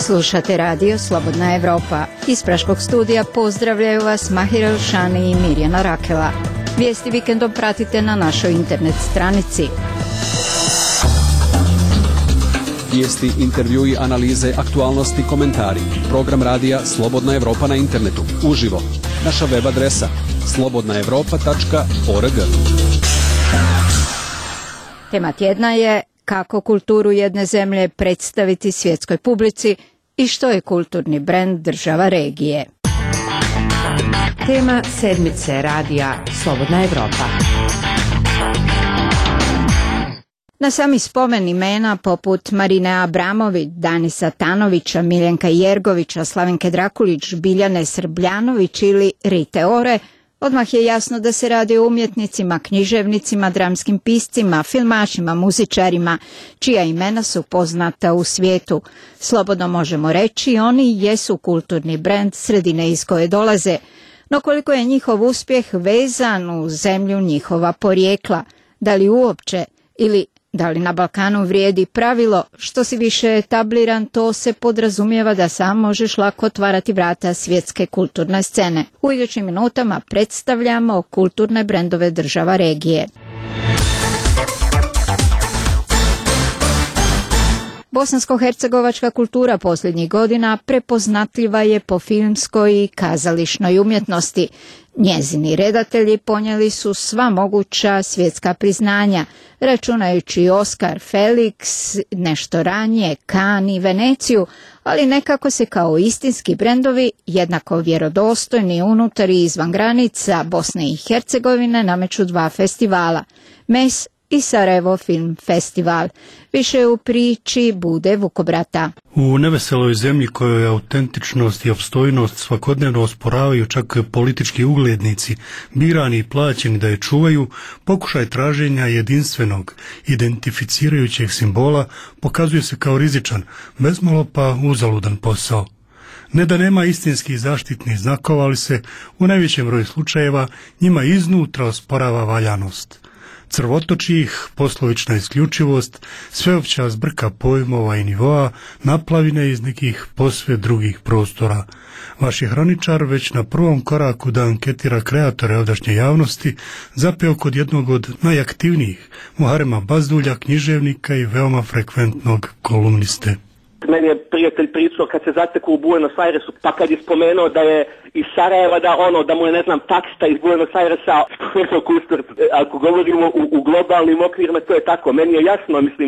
Slušate radio Slobodna Evropa. Iz Praškog studija pozdravljaju vas Mahir Elšani i Mirjana Rakela. Vijesti vikendom pratite na našoj internet stranici. Vijesti, intervjui, analize, aktualnosti, komentari. Program radija Slobodna Evropa na internetu. Uživo. Naša web adresa slobodnaevropa.org. Tema tjedna je kako kulturu jedne zemlje predstaviti svjetskoj publici i što je kulturni brend država regije. Tema sedmice radija Slobodna Evropa. Na sami spomen imena poput Marine Abramović, Danisa Tanovića, Miljenka Jergovića, Slavenke Drakulić, Biljane Srbljanović ili Rite Ore, odmah je jasno da se radi o umjetnicima, književnicima, dramskim piscima, filmašima, muzičarima, čija imena su poznata u svijetu. Slobodno možemo reći, oni jesu kulturni brend sredine iz koje dolaze, no koliko je njihov uspjeh vezan u zemlju njihova porijekla, da li uopće ili da li na Balkanu vrijedi pravilo što si više etabliran, to se podrazumijeva da sam možeš lako otvarati vrata svjetske kulturne scene. U idućim minutama predstavljamo kulturne brendove država regije. Bosansko-hercegovačka kultura posljednjih godina prepoznatljiva je po filmskoj i kazališnoj umjetnosti. Njezini redatelji ponijeli su sva moguća svjetska priznanja, računajući Oskar, Felix, nešto ranije, Cannes i Veneciju, ali nekako se kao istinski brendovi, jednako vjerodostojni unutar i izvan granica Bosne i Hercegovine, nameću dva festivala, MES i Sarajevo Film Festival. Više u priči Bude Vukobrata. U neveseloj zemlji kojoj autentičnost i opstojnost svakodnevno osporavaju čak politički uglednici, birani i plaćeni da je čuvaju, pokušaj traženja jedinstvenog, identificirajućeg simbola pokazuje se kao rizičan, bezmalo pa uzaludan posao. Ne da nema istinskih zaštitnih znakova, ali se u najvećem broju slučajeva njima iznutra osporava valjanost. Crvotoči ih poslovična isključivost, sveopća zbrka pojmova i nivoa, naplavine iz nekih posve drugih prostora. Vaš je hroničar već na prvom koraku da anketira kreatore ovdašnje javnosti zapeo kod jednog od najaktivnijih, Muharema Bazdulja, književnika i veoma frekventnog kolumniste. Meni je prijatelj pričao kad se zateku u Buenos Airesu, pa kad je spomenuo da je iz Sarajeva, da mu je, ne znam, taksista iz Buenos Airesa spomenuo Kusturicu. Ako govorimo u globalnim okvirima, to je tako. Meni je jasno, mislim,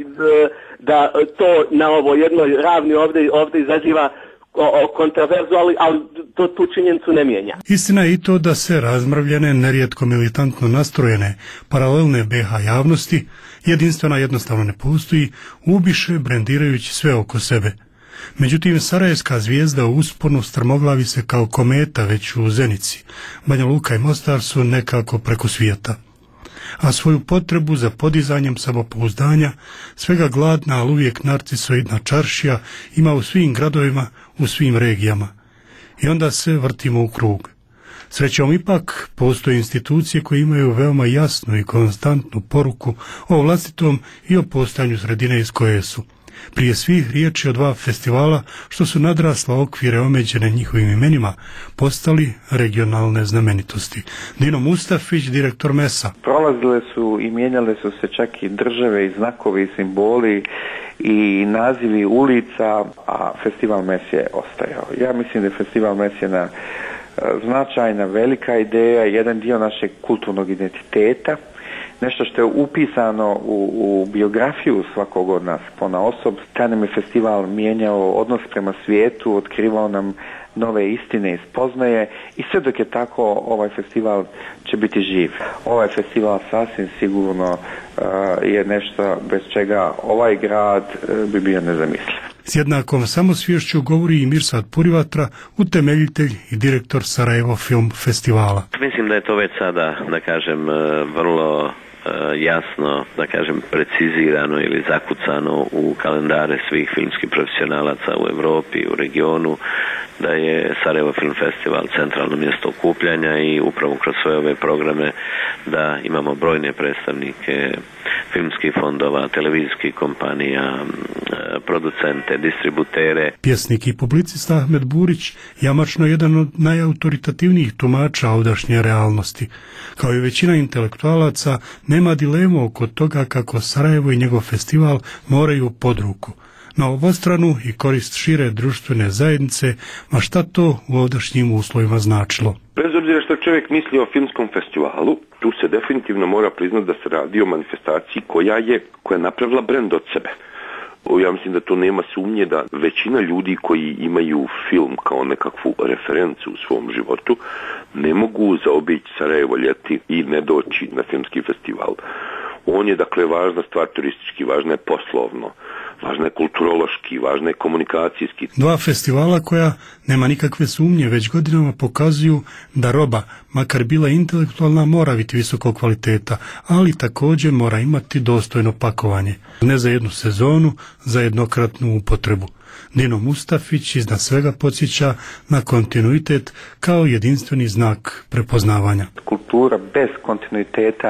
da to na ovoj jednoj ravni ovdje izaziva kontraverzu, ali to tu činjenicu ne mijenja. Istina je i to da se razmrvljene, nerijetko militantno nastrojene, paralelne BH javnosti, jedinstvena jednostavno ne postoji, ubiše brendirajući sve oko sebe. Međutim, sarajevska zvijezda u usponu strmoglavi se kao kometa već u Zenici. Banja Luka i Mostar su nekako preko svijeta. A svoju potrebu za podizanjem samopouzdanja, svega gladna, ali uvijek narcisoidna čaršija ima u svim gradovima, u svim regijama. I onda se vrtimo u krug. Srećom ipak postoje institucije koje imaju veoma jasnu i konstantnu poruku o vlastitom i o postojanju sredine iz koje su. Prije svih riječi o dva festivala što su nadrasla okvire omeđene njihovim imenima, postali regionalne znamenitosti. Dino Mustafić, direktor MES-a. Prolazile su i mijenjale su se čak i države i znakovi i simboli i nazivi ulica, a festival MES je ostajao. Ja mislim da je festival MES jedna značajna, velika ideja, jedan dio našeg kulturnog identiteta, nešto što je upisano u biografiju svakog od nas ponaosob. Taj nam je festival mijenjao odnos prema svijetu, otkrivao nam nove istine i spoznaje i sve dok je tako ovaj festival će biti živ. Ovaj festival sasvim sigurno je nešto bez čega ovaj grad bi bio nezamisliv. S jednakom samosvješću govori i Mirsad Purivatra, utemeljitelj i direktor Sarajevo Film Festivala. Mislim da je to već sada, da kažem, vrlo jasno, da kažem, precizirano ili zakucano u kalendare svih filmskih profesionalaca u Europi, u regionu, da je Sarajevo Film Festival centralno mjesto okupljanja i upravo kroz sve ove programe da imamo brojne predstavnike filmskih fondova, televizijskih kompanija, producente, distributere. Pjesnik i publicista Ahmed Burić jamačno jedan od najautoritativnijih tumača ovdašnje realnosti. Kao i većina intelektualaca, nema dilemu oko toga kako Sarajevo i njegov festival moraju pod ruku. Na obostranu i korist šire društvene zajednice, ma šta to u ovdašnjim uslovima značilo? Bez obzira što čovjek misli o filmskom festivalu, tu se definitivno mora priznati da se radi o manifestaciji koja je napravila brend od sebe. Ja mislim da to nema sumnje da većina ljudi koji imaju film kao nekakvu referencu u svom životu ne mogu zaobići Sarajevo ljeti i ne doći na filmski festival. On je dakle važna stvar turistički, važna je poslovno, važna je kulturološki, važna je komunikacijski. Dva festivala koja, nema nikakve sumnje, već godinama pokazuju da roba, makar bila intelektualna, mora biti visokog kvaliteta, ali također mora imati dostojno pakovanje. Ne za jednu sezonu, za jednokratnu upotrebu. Dino Mustafić iznad svega podsjeća na kontinuitet kao jedinstveni znak prepoznavanja. Kultura bez kontinuiteta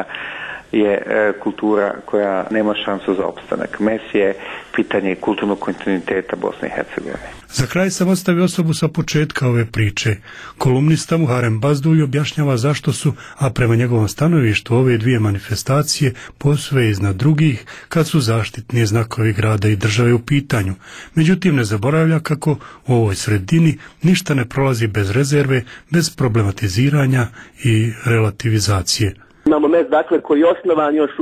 je kultura koja nema šansu za opstanak. Mes je pitanje kulturnog kontinuiteta Bosne i Hercegovine. Za kraj sam ostavio osobu sa početka ove priče. Kolumnista Muharrem Bazduj objašnjava zašto su, a prema njegovom stanovištu, ove dvije manifestacije posve iznad drugih kad su zaštitni znakovi grada i države u pitanju. Međutim, ne zaboravlja kako u ovoj sredini ništa ne prolazi bez rezerve, bez problematiziranja i relativizacije. Imamo mes, dakle, koji je osnovan još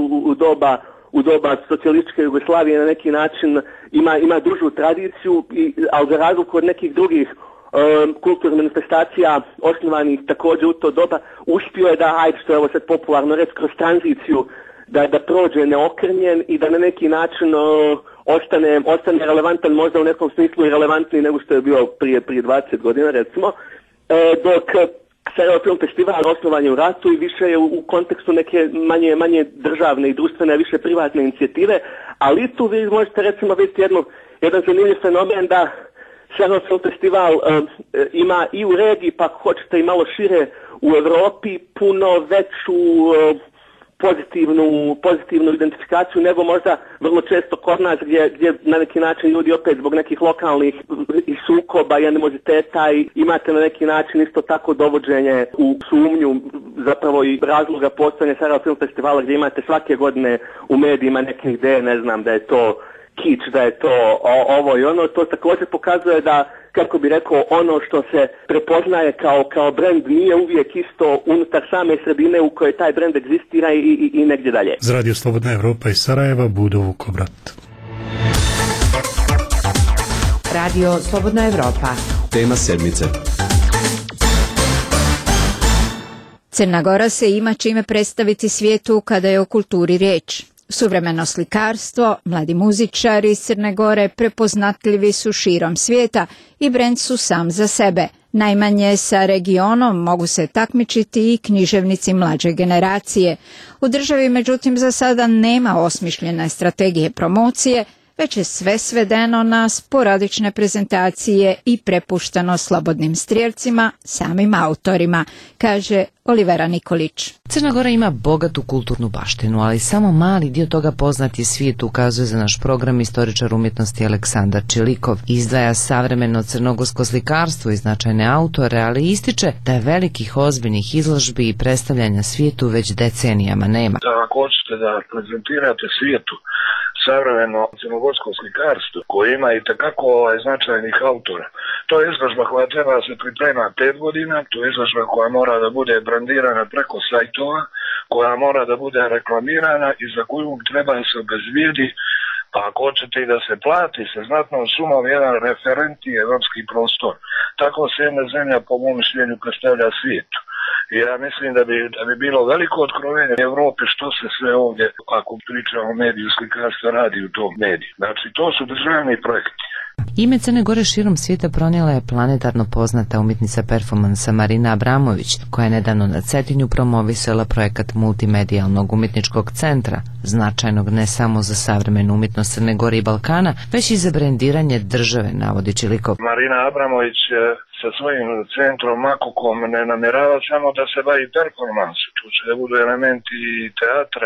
u doba socijalističke Jugoslavije, na neki način ima dužu tradiciju, ali za razliku od nekih drugih kulturnih manifestacija osnovanih također u to doba, uspio je da, što je ovo sad popularno reći, kroz tranziciju, da prođe neokrnjen i da na neki način ostane relevantan, možda u nekom smislu i relevantniji nego što je bio prije 20 godina, recimo, dok Sarajevo Film Festival osnovan je u ratu i više je u kontekstu neke manje državne i društvene, više privatne inicijative, ali tu vi možete recimo vidjeti jedan zanimljiv fenomen da Sarajevo Film Festival ima i u regiji, pa hoćete i malo šire u Europi, puno veću pozitivnu identifikaciju nego možda vrlo često kod nas gdje na neki način ljudi opet zbog nekih lokalnih sukoba i animoziteta i imate na neki način isto tako dovođenje u sumnju zapravo i razloga postojanja Sarajevo Film Festivala gdje imate svake godine u medijima neke ideje, ne znam, da je to kič, da je to ovo i ono. To također pokazuje da, kako bi rekao, ono što se prepoznaje kao brend nije uvijek isto unutar same sredine u kojoj taj brend egzistira i negdje dalje. Za Radio Slobodna Evropa iz Sarajeva, Budo Vukobrat. Radio Slobodna Evropa. Tema sedmice. Crna Gora se ima čime predstaviti svijetu kada je o kulturi riječ. Suvremeno slikarstvo, mladi muzičari iz Crne Gore prepoznatljivi su širom svijeta i brend su sam za sebe. Najmanje sa regionom mogu se takmičiti i književnici mlađe generacije. U državi, međutim, za sada nema osmišljene strategije promocije, već je sve svedeno na sporadične prezentacije i prepušteno slobodnim strijelcima, samim autorima, kaže Olivera Nikolić. Crna Gora ima bogatu kulturnu baštinu, ali samo mali dio toga poznat je svijetu, ukazuje za naš program istoričar umjetnosti Aleksandar Čilikov. Izdvaja savremeno crnogorsko slikarstvo i značajne autore, ali ističe da je velikih ozbiljnih izložbi i predstavljanja svijetu već decenijama nema. Ako hoćete da prezentirate svijetu savremeno crnogorsko slikarstvo koje ima i takako značajnih autora. To je izložba koja treba da se priprema 5 godina, to je izložba koja mora da bude brandirana preko sajtova, koja mora da bude reklamirana i za koju treba da se obezbijedi, pa ako hoćete i da se plati sa znatnom sumom jedan referentni evropski prostor. Tako se jedna zemlja po mom mišljenju predstavlja svijetu. I ja mislim da bi bilo veliko otkrovenje Evrope što se sve ovdje, ako pričamo o mediju slikarstva, radi u tom mediju. Znači, to su državni projekti. Ime Crne Gore širom svijeta pronijela je planetarno poznata umjetnica performansa Marina Abramović, koja je nedavno na Cetinju promovisala projekat multimedijalnog umjetničkog centra, značajnog ne samo za savremenu umjetnost Crne Gore i Balkana, već i za brendiranje države, navodi Čilikov. Marina Abramović sa svojim centrom Makukom ne namjerava samo da se bavi performansom. Tu će da budu elementi teatra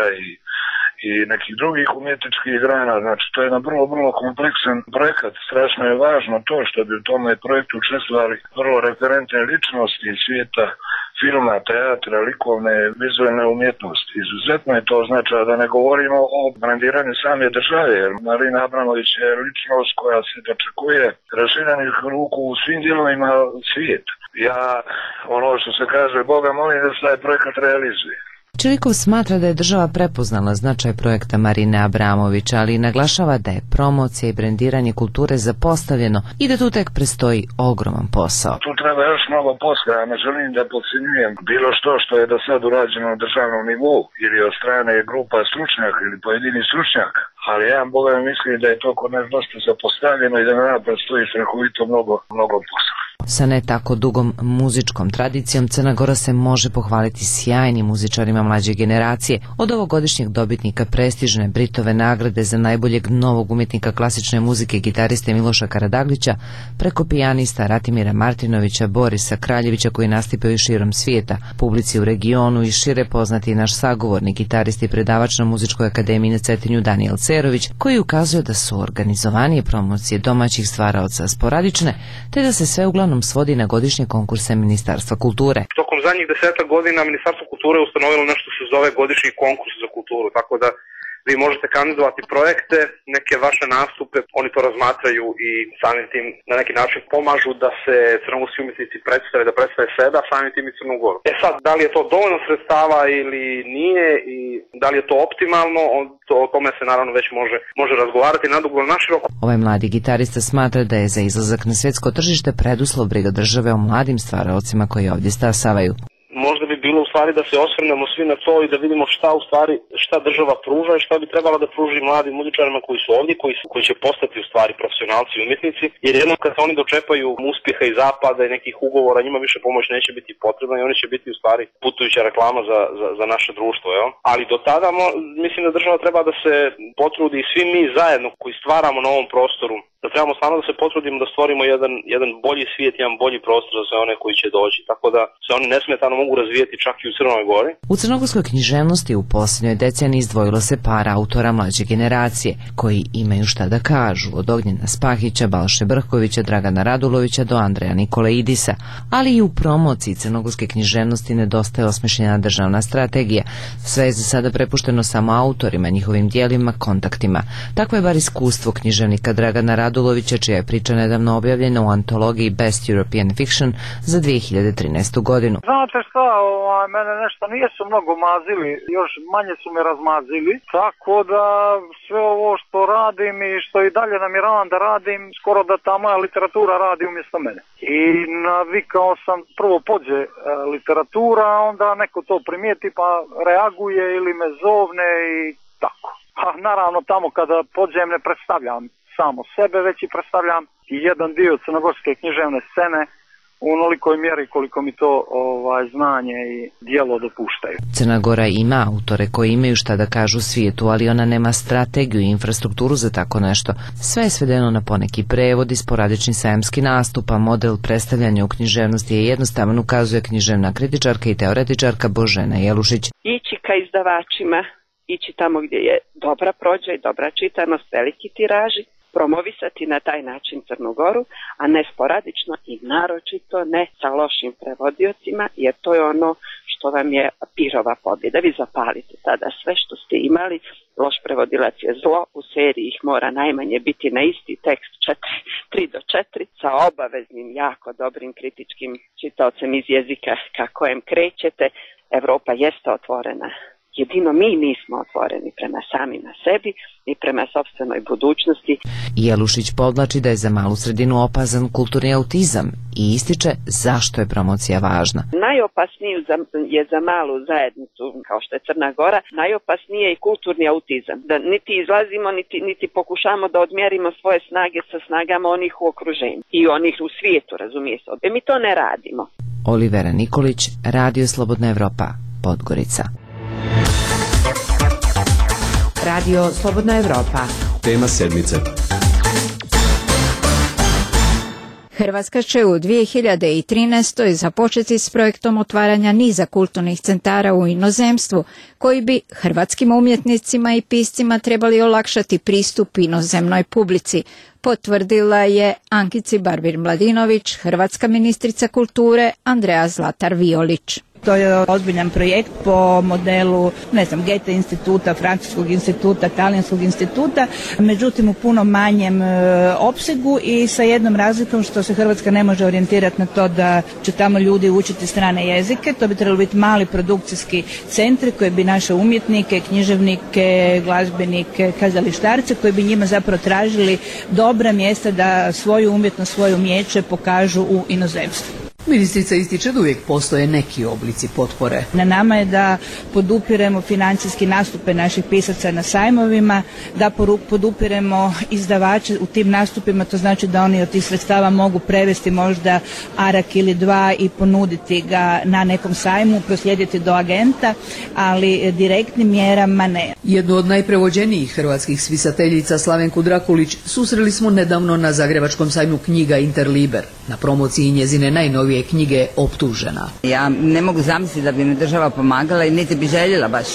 i nekih drugih umjetničkih grana. Znači, to je jedan vrlo kompleksan projekat. Strašno je važno to što bi u tome projektu učestvovali vrlo referentne ličnosti iz svijeta filma, teatra, likovne, vizualne umjetnosti. Izuzetno je to značaj da ne govorimo o brandiranju same države, jer Marina Abramović je ličnost koja se dočekuje raširenih ruku u svim dijelovima svijeta. Ja, ono što se kaže, Boga molim da se taj projekat realizuje. Čilikov smatra da je država prepoznala značaj projekta Marine Abramović, ali naglašava da je promocija i brendiranje kulture zapostavljeno i da tu tek prestoji ogroman posao. Tu treba još mnogo posla, ja ne želim da podcjenjujem bilo što je do sad urađeno na državnom nivou ili od strane grupa stručnjaka ili pojedinih stručnjaka, ali ja Boga mislim da je to kod nas dosta zapostavljeno i da nam predstoji strahovito mnogo posla. Sa ne tako dugom muzičkom tradicijom Crna Gora se može pohvaliti sjajnim muzičarima mlađe generacije, od ovogodišnjeg dobitnika prestižne Britove nagrade za najboljeg novog umjetnika klasične muzike gitariste Miloša Karadaglića, preko pijanista Ratimira Martinovića, Borisa Kraljevića koji nastupaju širom svijeta, publici u regionu i šire poznati naš sagovornik, gitarist i predavač na Muzičkoj akademiji na Cetinju Danijel Cerović, koji ukazuje da su organizovanije promocije domaćih stvaraoca sporadične, te da se sve uglavnom svodi na godišnje konkurse Ministarstva kulture. Tokom zadnjih 10 godina Ministarstvo kulture ustanovilo nešto što se zove godišnji konkurs za kulturu, tako da vi možete kandidovati projekte, neke vaše nastupe, oni to razmatraju i samim tim na neki način pomažu da se crnogorski umjetnici da predstave sebe, a samim tim i Crnu Goru. Sad, da li je to dovoljno sredstava ili nije i da li je to optimalno, o tome se naravno već može razgovarati nadugo na naširoko. Ovaj mladi gitarista smatra da je za izlazak na svjetsko tržište preduslov briga države o mladim stvaraocima koji ovdje stasavaju. Možda bi bilo u stvari da se osvrnemo svi na to i da vidimo šta država pruža i šta bi trebala da pruži mladim muzičarima koji su ovdje, koji će postati u stvari profesionalci i umjetnici, jer jednom kad se oni dočepaju uspjeha i zapada i nekih ugovora, njima više pomoć neće biti potrebna i oni će biti u stvari putujuća reklama za naše društvo. Jel? Ali do tada mislim da država treba da se potrudi i svi mi zajedno koji stvaramo na ovom prostoru, da trebamo stvarno da se potrudimo da stvorimo jedan bolji svijet, jedan bolji prostor za sve one koji će doći, tako da se oni nesmetano mogu razvijati čak i u Crnoj Gori. U crnogorskoj književnosti u posljednjoj deceniji izdvojilo se par autora mlađe generacije, koji imaju šta da kažu, od Ognjena Spahića, Balše Brhkovića, Dragana Radulovića do Andreja Nikolaidisa, ali i u promociji crnogorske književnosti nedostaje osmišljena državna strategija. Sve je za sada prepušteno samo autorima, njihovim dijelima, kontaktima. Takvo je bar iskustvo književnika Dragana Radulovića, čija je priča nedavno objavljena u antologiji Best European Fiction za 2013. godinu. Znate šta, mene nešto nisu mnogo mazili, još manje su me razmazili, tako da sve ovo što radim i što i dalje namjeravam da radim, skoro da ta moja literatura radi umjesto mene. I navikao sam, prvo pođe literatura, onda neko to primijeti pa reaguje ili me zovne i tako. A naravno tamo kada pođem ne predstavljam samo sebe, već i predstavljam i jedan dio crnogorske književne scene u onolikoj mjeri koliko mi to znanje i djelo dopuštaju. Crna Gora ima autore koji imaju šta da kažu svijetu, ali ona nema strategiju i infrastrukturu za tako nešto. Sve je svedeno na poneki prevod i sporadični sajamski nastup, a model predstavljanja u književnosti je jednostavan, ukazuje književna kritičarka i teoretičarka Božena Jelušić. Ići ka izdavačima, ići tamo gdje je dobra prođa i dobra čitanost, veliki tiraži, promovisati na taj način Crnu Goru, a ne sporadično i naročito ne sa lošim prevodiocima, jer to je ono što vam je pirova pobjeda. Vi zapalite tada sve što ste imali, loš prevodilac je zlo, u seriji ih mora najmanje biti na isti tekst 3 do 4 sa obaveznim, jako dobrim kritičkim čitaocem iz jezika ka kojem krećete. Evropa jeste otvorena jedino mi nismo otvoreni prema samima sebi i prema sopstvenoj budućnosti. Jelušić podlači da je za malu sredinu opazan kulturni autizam i ističe zašto je promocija važna. Najopasniji je za malu zajednicu, kao što je Crna Gora, najopasniji je i kulturni autizam. Da niti izlazimo, niti pokušamo da odmjerimo svoje snage sa snagama onih u okruženju i onih u svijetu, razumije se. Mi to ne radimo. Olivera Nikolić, Radio Slobodna Evropa, Podgorica. Radio Slobodna Evropa. Tema sedmice. Hrvatska će u 2013. započeti s projektom otvaranja niza kulturnih centara u inozemstvu, koji bi hrvatskim umjetnicima i piscima trebali olakšati pristup inozemnoj publici, potvrdila je Ankici Barbir-Mladinović, hrvatska ministrica kulture Andrea Zlatar Violić. To je ozbiljan projekt po modelu, Goethe instituta, Francuskog instituta, Talijanskog instituta, međutim u puno manjem opsegu i sa jednom razlikom što se Hrvatska ne može orijentirati na to da će tamo ljudi učiti strane jezike. To bi trebalo biti mali produkcijski centri koji bi naše umjetnike, književnike, glazbenike, kazalištarce, koji bi njima zapravo tražili dobra mjesta da svoju umjetnost, svoje umijeće pokažu u inozemstvu. Ministrica ističe da uvijek postoje neki oblici potpore. Na nama je da podupiremo financijski nastupe naših pisaca na sajmovima, da podupiremo izdavače u tim nastupima, to znači da oni od tih sredstava mogu prevesti možda arak ili dva i ponuditi ga na nekom sajmu, proslijediti do agenta, ali direktnim mjerama ne. Jednu od najprevođenijih hrvatskih spisateljica, Slavenku Drakulić, susreli smo nedavno na Zagrebačkom sajmu knjiga Interliber, na promociji njezine najnovije knjige Optužena. Ja ne mogu zamisliti da bi mi država pomagala i niti bi željela baš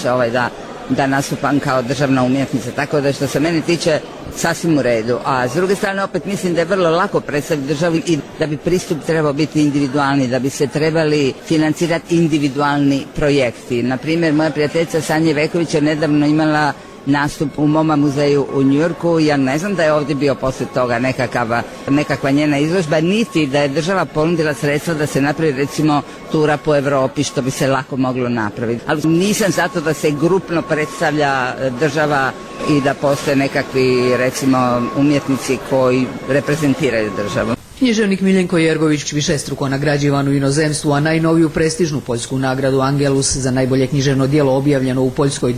da nastupam kao državna umjetnica, tako da što se mene tiče sasvim u redu. A s druge strane opet mislim da je vrlo lako predstaviti državu i da bi pristup trebao biti individualni, da bi se trebali financirati individualni projekti. Na primjer, moja prijateljica Sanja Veković je nedavno imala nastup u MoMA muzeju u Njujorku. Ja ne znam da je ovdje bio poslije toga nekakva njena izložba, niti da je država ponudila sredstva da se napravi recimo tura po Europi, što bi se lako moglo napraviti. Ali nisam zato da se grupno predstavlja država i da postoje nekakvi recimo umjetnici koji reprezentiraju državu. Književnik Miljenko Jergović, višestruko nagrađivan u inozemstvu, a najnoviju prestižnu poljsku nagradu Angelus za najbolje književno djelo objavljeno u Poljskoj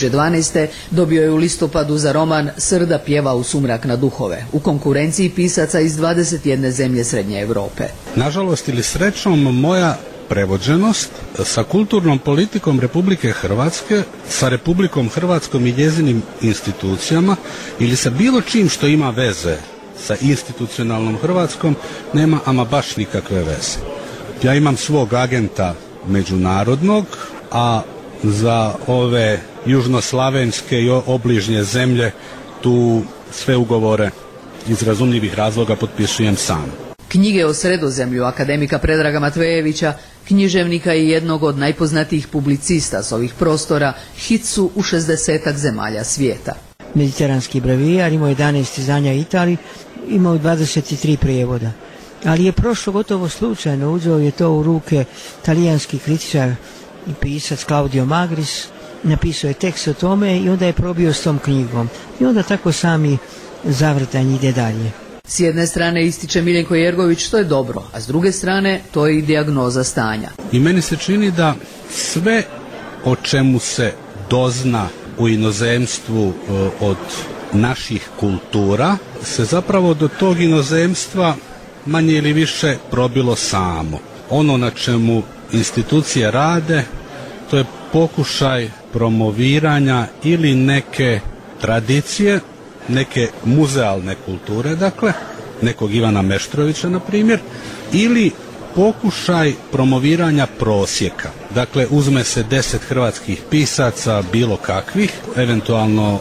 2012. dobio je u listopadu za roman Srda pjeva u sumrak na duhove, u konkurenciji pisaca iz 21 zemlje Srednje Europe. Nažalost ili srećom, moja prevođenost sa kulturnom politikom Republike Hrvatske, sa Republikom Hrvatskom i njezinim institucijama ili sa bilo čim što ima veze sa institucionalnom Hrvatskom nema ama baš nikakve veze. Ja imam svog agenta međunarodnog, a za ove južnoslavenske i obližnje zemlje tu sve ugovore iz razumljivih razloga potpisujem sam. Knjige o Sredozemlju akademika Predraga Matvejevića, književnika i jednog od najpoznatijih publicista s ovih prostora, hit su u 60-ak zemalja svijeta. Mediteranski brevijar, imao 11 izdanja u Italiji, imao 23 prijevoda. Ali je prošlo gotovo slučajno, uzeo je to u ruke talijanski kritičar i pisac Claudio Magris, napisao je tekst o tome i onda je probio s tom knjigom. I onda tako sami zavrtanj ide dalje. S jedne strane ističe Miljenko Jergović što je dobro, a s druge strane to je i dijagnoza stanja. I meni se čini da sve o čemu se dozna u inozemstvu od naših kultura se zapravo do tog inozemstva manje ili više probilo samo. Ono na čemu institucije rade, to je pokušaj promoviranja ili neke tradicije, neke muzealne kulture, dakle, nekog Ivana Meštrovića, na primjer, ili pokušaj promoviranja prosjeka. Dakle, uzme se 10 hrvatskih pisaca, bilo kakvih, eventualno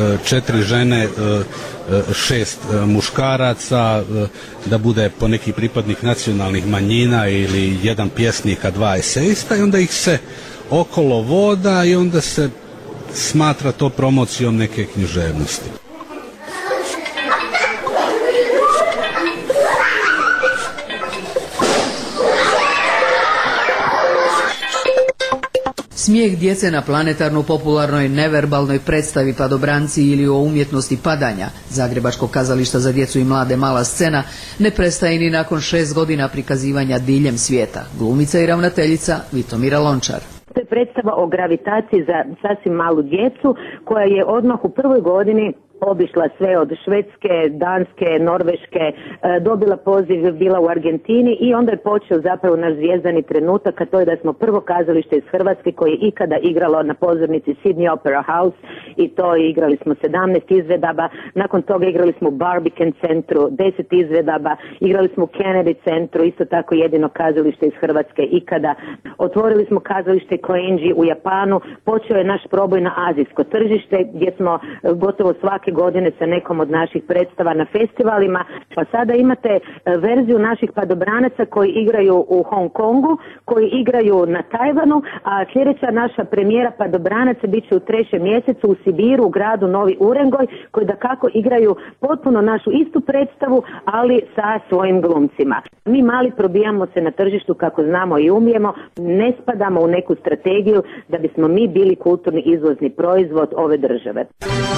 4 žene, 6 muškaraca, da bude po neki pripadnik nacionalnih manjina ili jedan pjesnik, a 2 esejista, i onda ih se okolo voda i onda se smatra to promocijom neke književnosti. Smijeh djece na planetarno popularnoj neverbalnoj predstavi Padobranci ili o umjetnosti padanja Zagrebačkog kazališta za djecu i mlade Mala scena ne prestaje ni nakon 6 godina prikazivanja diljem svijeta. Glumica i ravnateljica Vitomira Lončar. To je predstava o gravitaciji za sasvim malu djecu koja je odmah u prvoj godini obišla sve od Švedske, Danske, Norveške, dobila poziv, bila u Argentini i onda je počeo zapravo naš zvijezdani trenutak, a to je da smo prvo kazalište iz Hrvatske koje je ikada igralo na pozornici Sydney Opera House i to igrali smo 17 izvedaba, nakon toga igrali smo u Barbican centru 10 izvedaba, igrali smo u Kennedy centru, isto tako jedino kazalište iz Hrvatske ikada. Otvorili smo kazalište Koenji u Japanu, počeo je naš proboj na azijsko tržište gdje smo gotovo svake godine sa nekom od naših predstava na festivalima, pa sada imate verziju naših padobranaca koji igraju u Hong Kongu, koji igraju na Tajvanu, a sljedeća naša premijera padobranaca bit će u 3. mjesecu u Sibiru, u gradu Novi Urengoj, koji dakako igraju potpuno našu istu predstavu, ali sa svojim glumcima. Mi mali probijamo se na tržištu kako znamo i umijemo, ne spadamo u neku strategiju da bismo mi bili kulturni izvozni proizvod ove države.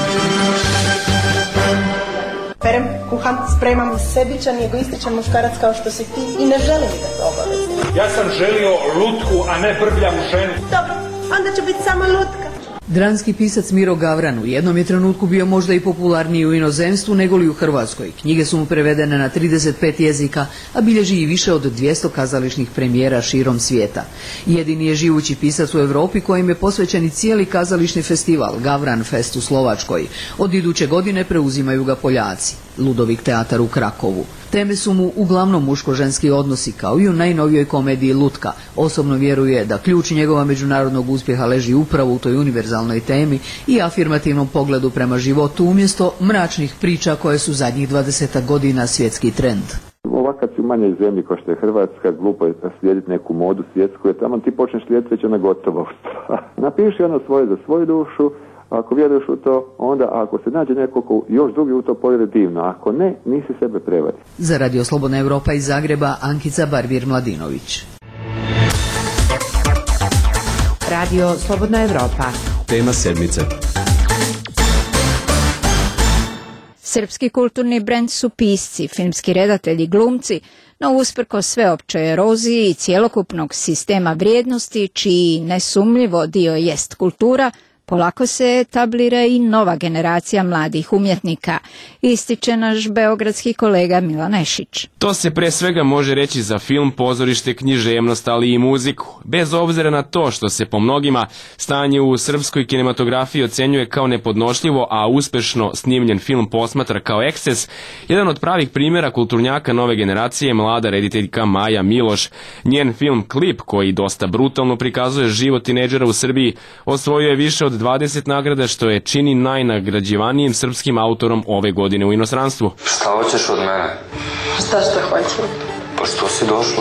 Perem, kuham, spremam, sebičan i egoističan muškarac kao što si ti i ne želim da se obavezni. Ja sam želio lutku, a ne brbljavu ženu. Dobro, onda će biti samo lutka. Dranski pisac Miro Gavran u jednom je trenutku bio možda i popularniji u inozemstvu nego li u Hrvatskoj. Knjige su mu prevedene na 35 jezika, a bilježi i više od 200 kazališnih premijera širom svijeta. Jedini je živući pisac u Europi kojim je posvećen i cijeli kazališni festival Gavran Fest u Slovačkoj. Od iduće godine preuzimaju ga Poljaci. Ludovik teatar u Krakovu. Teme su mu uglavnom muško-ženski odnosi, kao i u najnovijoj komediji Lutka. Osobno vjeruje da ključ njegova međunarodnog uspjeha leži upravo u toj univerzalnoj temi i afirmativnom pogledu prema životu umjesto mračnih priča koje su zadnjih 20 godina svjetski trend. Ovakav si u manjoj zemlji kao što je Hrvatska, glupo je slijediti neku modu svjetsku, jer tamo ti počneš slijediti već ona gotovo. Napiši ono svoje za svoju dušu, ako vjeruješ u to, onda ako se nađe neko ko još drugi u to povjeri, divno. Ako ne, nisi sebe prevari. Za Radio Slobodna Evropa iz Zagreba, Ankica Barbir-Mladinović. Radio Slobodna Evropa. Tema sedmice. Srpski kulturni brend su pisci, filmski redatelji i glumci, no usprkos sveopćoj eroziji i cjelokupnog sistema vrijednosti, čiji nesumljivo dio jest kultura, polako se etablira i nova generacija mladih umjetnika, ističe naš beogradski kolega Milan Nešić. To se pre svega može reći za film, pozorište, književnost, ali i muziku. Bez obzira na to što se po mnogima stanje u srpskoj kinematografiji ocenjuje kao nepodnošljivo, a uspešno snimljen film posmatra kao eksces, jedan od pravih primjera kulturnjaka nove generacije je mlada rediteljka Maja Miloš. Njen film Klip, koji dosta brutalno prikazuje život tinejdžera u Srbiji, osvojio je više od 20 nagrada, što je čini najnagrađivanijim srpskim autorom ove godine u inostranstvu. Šta hoćeš od mene? Šta hoću? Pa što si došla?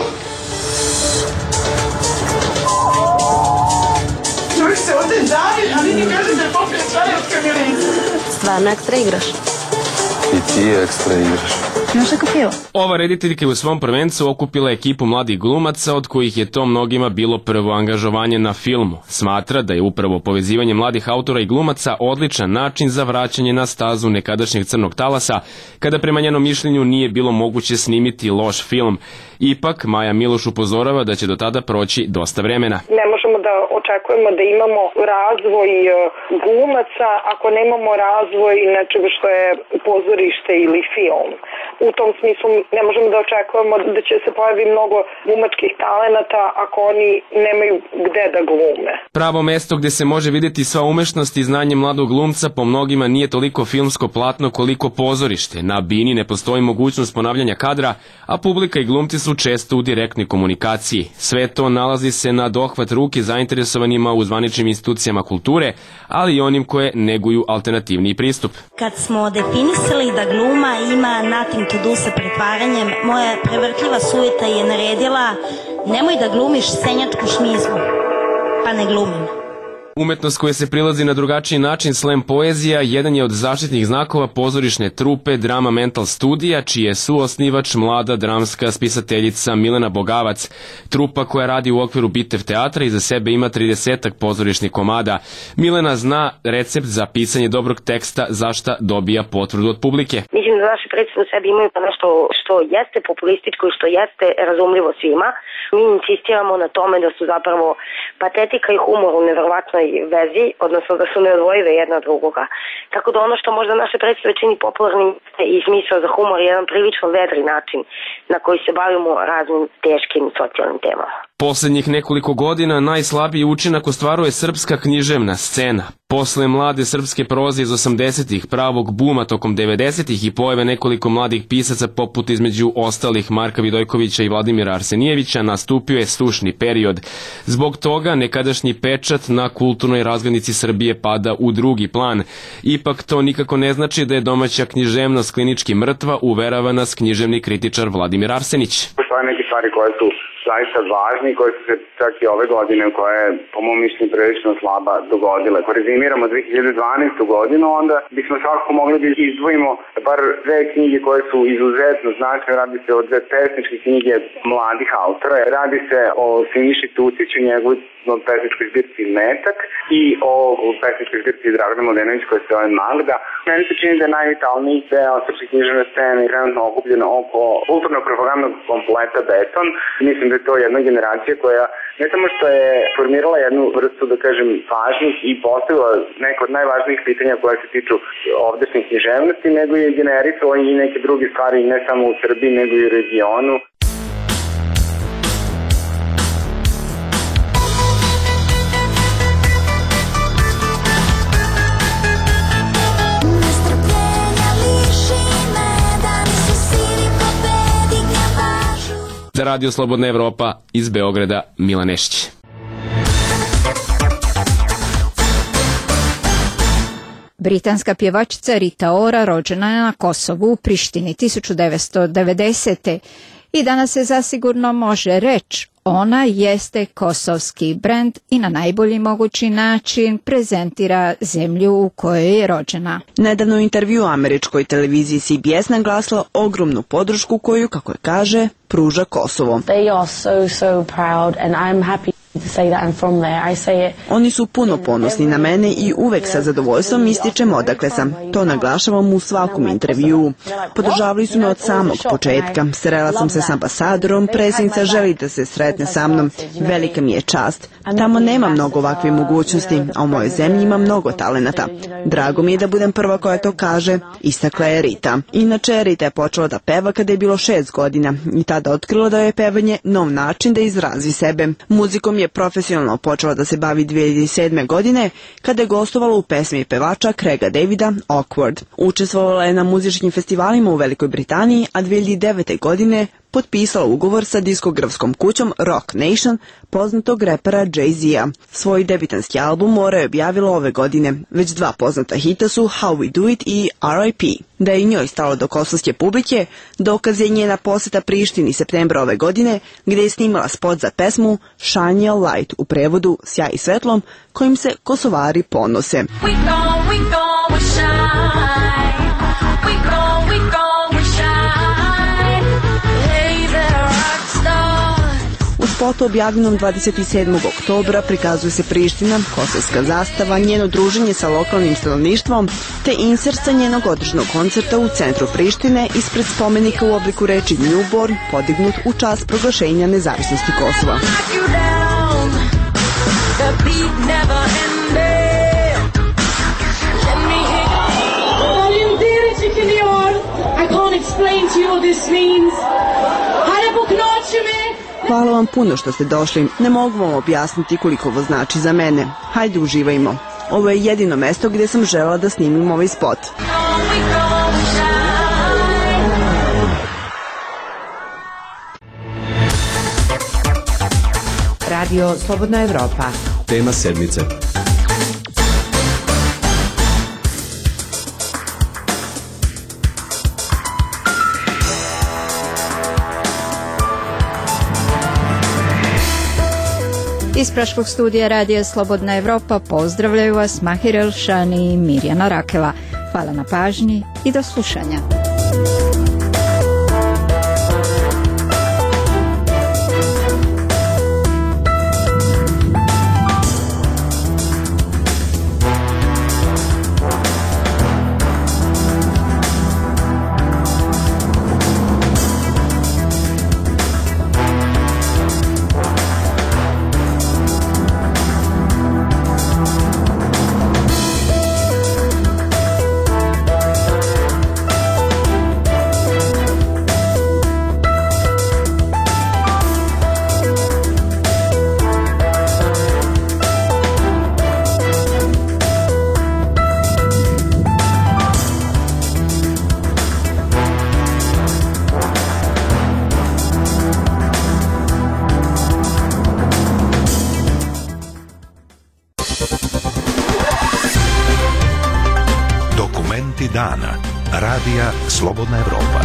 Čuj se ovdje David, ali ti kažem da je popio čaj od kamerinice. Stvarno ekstra igraš? I ti ekstra igraš. Imaš neko pivo? Ova rediteljka u svom prvencu okupila ekipu mladih glumaca, od kojih je to mnogima bilo prvo angažovanje na filmu. Smatra da je upravo povezivanje mladih autora i glumaca odličan način za vraćanje na stazu nekadašnjeg crnog talasa, kada prema njenom mišljenju nije bilo moguće snimiti loš film. Ipak, Maja Miloš upozorava da će do tada proći dosta vremena. Ne možemo da očekujemo da imamo razvoj glumaca ako nemamo razvoj nečega što je pozorište ili film. U tom smislu ne možemo da očekujemo da će se pojavi mnogo glumačkih talenata ako oni nemaju gde da glume. Pravo mesto gde se može vidjeti sva umešnost i znanje mladog glumca po mnogima nije toliko filmsko platno koliko pozorište. Na bini ne postoji mogućnost ponavljanja kadra, a publika i glumci su često u direktnoj komunikaciji. Sve to nalazi se na dohvat ruke zainteresovanima u zvaničnim institucijama kulture, ali i onim koje neguju alternativni pristup. Kad smo definisali da gluma ima nothing to do sa pretvaranjem, moja prevrtljiva sujeta je naredila: nemoj da glumiš senjačku šmizmu. Pa ne glumim. Umetnost koja se prilazi na drugačiji način, slam poezija, jedan je od zaštitnih znakova pozorišne trupe Drama Mental Studija, čiji je suosnivač mlada dramska spisateljica Milena Bogavac. Trupa koja radi u okviru Bitev teatra i za sebe ima 30 pozorišnih komada. Milena zna recept za pisanje dobrog teksta, za šta dobija potvrdu od publike. Mislim da naše predstave u sebi imaju nešto što jeste populističko i što jeste razumljivo svima. Mi insistiramo na tome da su zapravo patetika i humor u neverovatnoj vezi, odnosno da su neodvojive jedna od drugoga. Tako da ono što možda naše predstave čini popularnim i smisao za humor je jedan prilično vedri način na koji se bavimo raznim teškim socijalnim temama. Poslednjih nekoliko godina najslabiji učinak ostvaruje srpska književna scena. Posle mlade srpske proze iz 80-ih, pravog buma tokom 90-ih i pojave nekoliko mladih pisaca poput između ostalih Marka Vidojkovića i Vladimira Arsenijevića, nastupio je sušni period. Zbog toga nekadašnji pečat na kulturnoj razglednici Srbije pada u drugi plan. Ipak to nikako ne znači da je domaća književnost klinički mrtva, uverava nas književni kritičar Vladimir Arsenić. Postoje neke stvari koje su zaista važni, koje su se čak i ove godine, koja je po mom mišljenju prilično slaba dogodile. Ako rezimiramo 2012. godinu, onda bismo svakako mogli da izdvojimo bar dve knjige koje su izuzetno značajne. Radi se o dve pesničke knjige mladih autora. Radi se o Siniši Tuciću, njegovoj pesničkoj zbirci Metak i o pesničkoj zbirci Dragana Mladenović koja se zove Magda. Meni se čini da je najvitalniji deo srpske književne scene trenutno okupljen oko kulturno-propagandnog kompleta Beton. Mislim da je to jedna generacija koja ne samo što je formirala jednu vrstu, da kažem, važnih i postavila neke od najvažnijih pitanja koja se tiču ovdešnje književnosti, nego je generisala i neke druge stvari ne samo u Srbiji, nego i u regionu. Za Radio Slobodna Evropa iz Beograda, Milan Nešić. Britanska pjevačica Rita Ora rođena je na Kosovu u Prištini 1990. I danas se zasigurno može reći ona jeste kosovski brend i na najbolji mogući način prezentira zemlju u kojoj je rođena. Nedavno u intervju američkoj televiziji CBS naglasila ogromnu podršku koju, kako je kaže, pruža Kosovo. They are so proud and I'm happy to say that I'm from there. I say it. Oni su puno ponosni na mene i uvek sa zadovoljstvom ističem odakle sam. To naglašavam u svakom intervjuu. Podržavali su me od samog početka. Srela sam se s ambasadorom, predsjednica želi da se sretne sa mnom. Velika mi je čast. Tamo nema mnogo ovakve mogućnosti, a u mojoj zemlji ima mnogo talenata. Drago mi je da budem prva koja to kaže, istakla je Rita. Inače, Rita je počela da peva kada je bilo 6 godina i tada otkrila da je pevanje nov način da izrazi sebe. Muzikom je profesionalno počela da se bavi 2007. godine kada je gostovala u pesmi pevača Craiga Davida Awkward. Učestvovala je na muzičkim festivalima u Velikoj Britaniji, a 2009. godine potpisala ugovor sa diskografskom kućom Rock Nation, poznatog repera Jay-Z-a. Svoj debitanski album Ora je objavila ove godine. Već dva poznata hita su How We Do It i R.I.P. Da je i njoj stalo do kosovske publike, dokaz je njena poseta Prištini septembra ove godine, gdje je snimala spot za pesmu Shine Your Light, u prevodu Sjaj i svetlom, kojim se Kosovari ponose. U spotu objavljenom 27. oktobra prikazuje se Priština, kosovska zastava, njeno druženje sa lokalnim stanovništvom, te insert sa njenog održnog koncerta u centru Prištine ispred spomenika u obliku reči Newborn, podignut u čast proglašenja nezavisnosti Kosova. Hvala vam puno što ste došli. Ne mogu vam objasniti koliko ovo znači za mene. Hajde, uživajmo. Ovo je jedino mesto gdje sam želela da snimim ovaj spot. Radio Slobodna Evropa. Tema sedmice. Iz Praškog studija Radija Slobodna Evropa pozdravljaju vas Mahir Elšani i Mirjana Rakela. Hvala na pažnji i do slušanja. Dana. Radija Slobodna Evropa.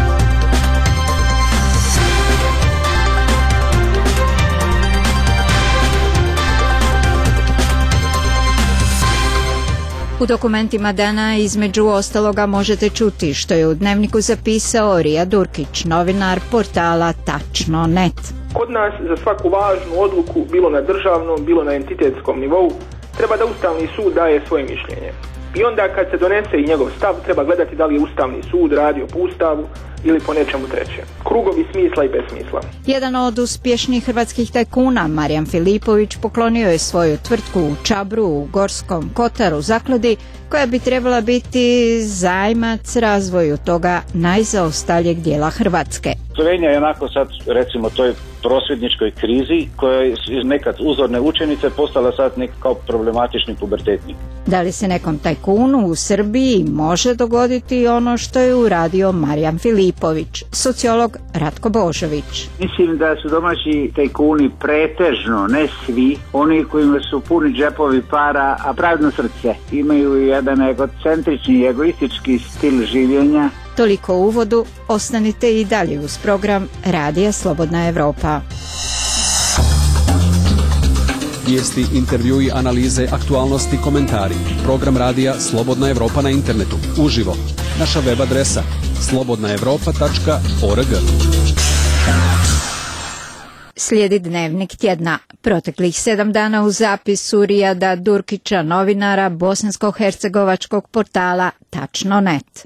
U dokumentima dana između ostaloga možete čuti što je u dnevniku zapisao Rija Durkić, novinar portala Tačno.net. Kod nas za svaku važnu odluku, bilo na državnom, bilo na entitetskom nivou, treba da Ustavni sud daje svoje mišljenje. I onda kad se donese i njegov stav, treba gledati da li je Ustavni sud radio po Ustavu ili po nečemu trećem. Krugovi smisla i besmisla. Jedan od uspješnih hrvatskih tajkuna, Marijan Filipović, poklonio je svoju tvrtku u Čabru, u Gorskom Kotaru, zakladi koja bi trebala biti zajmac razvoju toga najzaostaljeg dijela Hrvatske. Slovenija je onako sad, recimo, toj prosvjedničkoj krizi koja je nekad uzorne učenice postala sad kao problematični pubertetnik. Da li se nekom tajkunu u Srbiji može dogoditi ono što je uradio Marijan Filipović, sociolog Ratko Božović? Mislim da su domaći tajkuni pretežno, ne svi, oni kojima su puni džepovi para, a prazno srce. Imaju jedan egocentrični i egoistički stil življenja. Toliko u uvodu, ostanite i dalje uz program Radija Slobodna Evropa. Vijesti, intervjui, analize, aktualnosti, komentari. Program Radija Slobodna Evropa na internetu. Uživo. Naša web adresa slobodnaevropa.org. Slijedi dnevnik tjedna. Proteklih 7 dana u zapisu Rijada Durkića, novinara bosansko-hercegovačkog portala Tačno.net.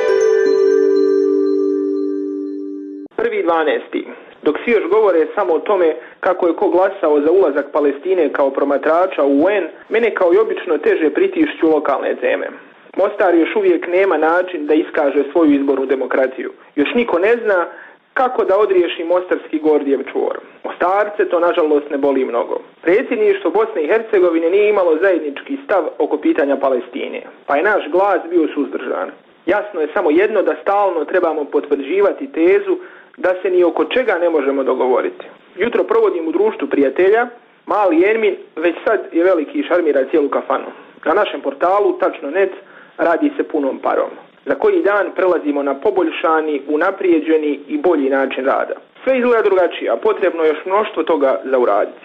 1.12. Dok svi još govore samo o tome kako je ko glasao za ulazak Palestine kao promatrača u UN, mene kao i obično teže pritišću lokalne teme. Mostar još uvijek nema način da iskaže svoju izbornu demokraciju. Još niko ne zna kako da odriješi mostarski Gordijev čvor. Mostarce to nažalost ne boli mnogo. Predsjedništvo Bosne i Hercegovine nije imalo zajednički stav oko pitanja Palestine, pa je naš glas bio suzdržan. Jasno je samo jedno, da stalno trebamo potvrđivati tezu da se ni oko čega ne možemo dogovoriti. Jutro provodim u društvu prijatelja, mali Ermin već sad je veliki i šarmira cijelu kafanu. Na našem portalu Tačno.net radi se punom parom. Za koji dan prelazimo na poboljšani, unaprijeđeni i bolji način rada. Sve izgleda drugačije, a potrebno je još mnoštvo toga za uraditi.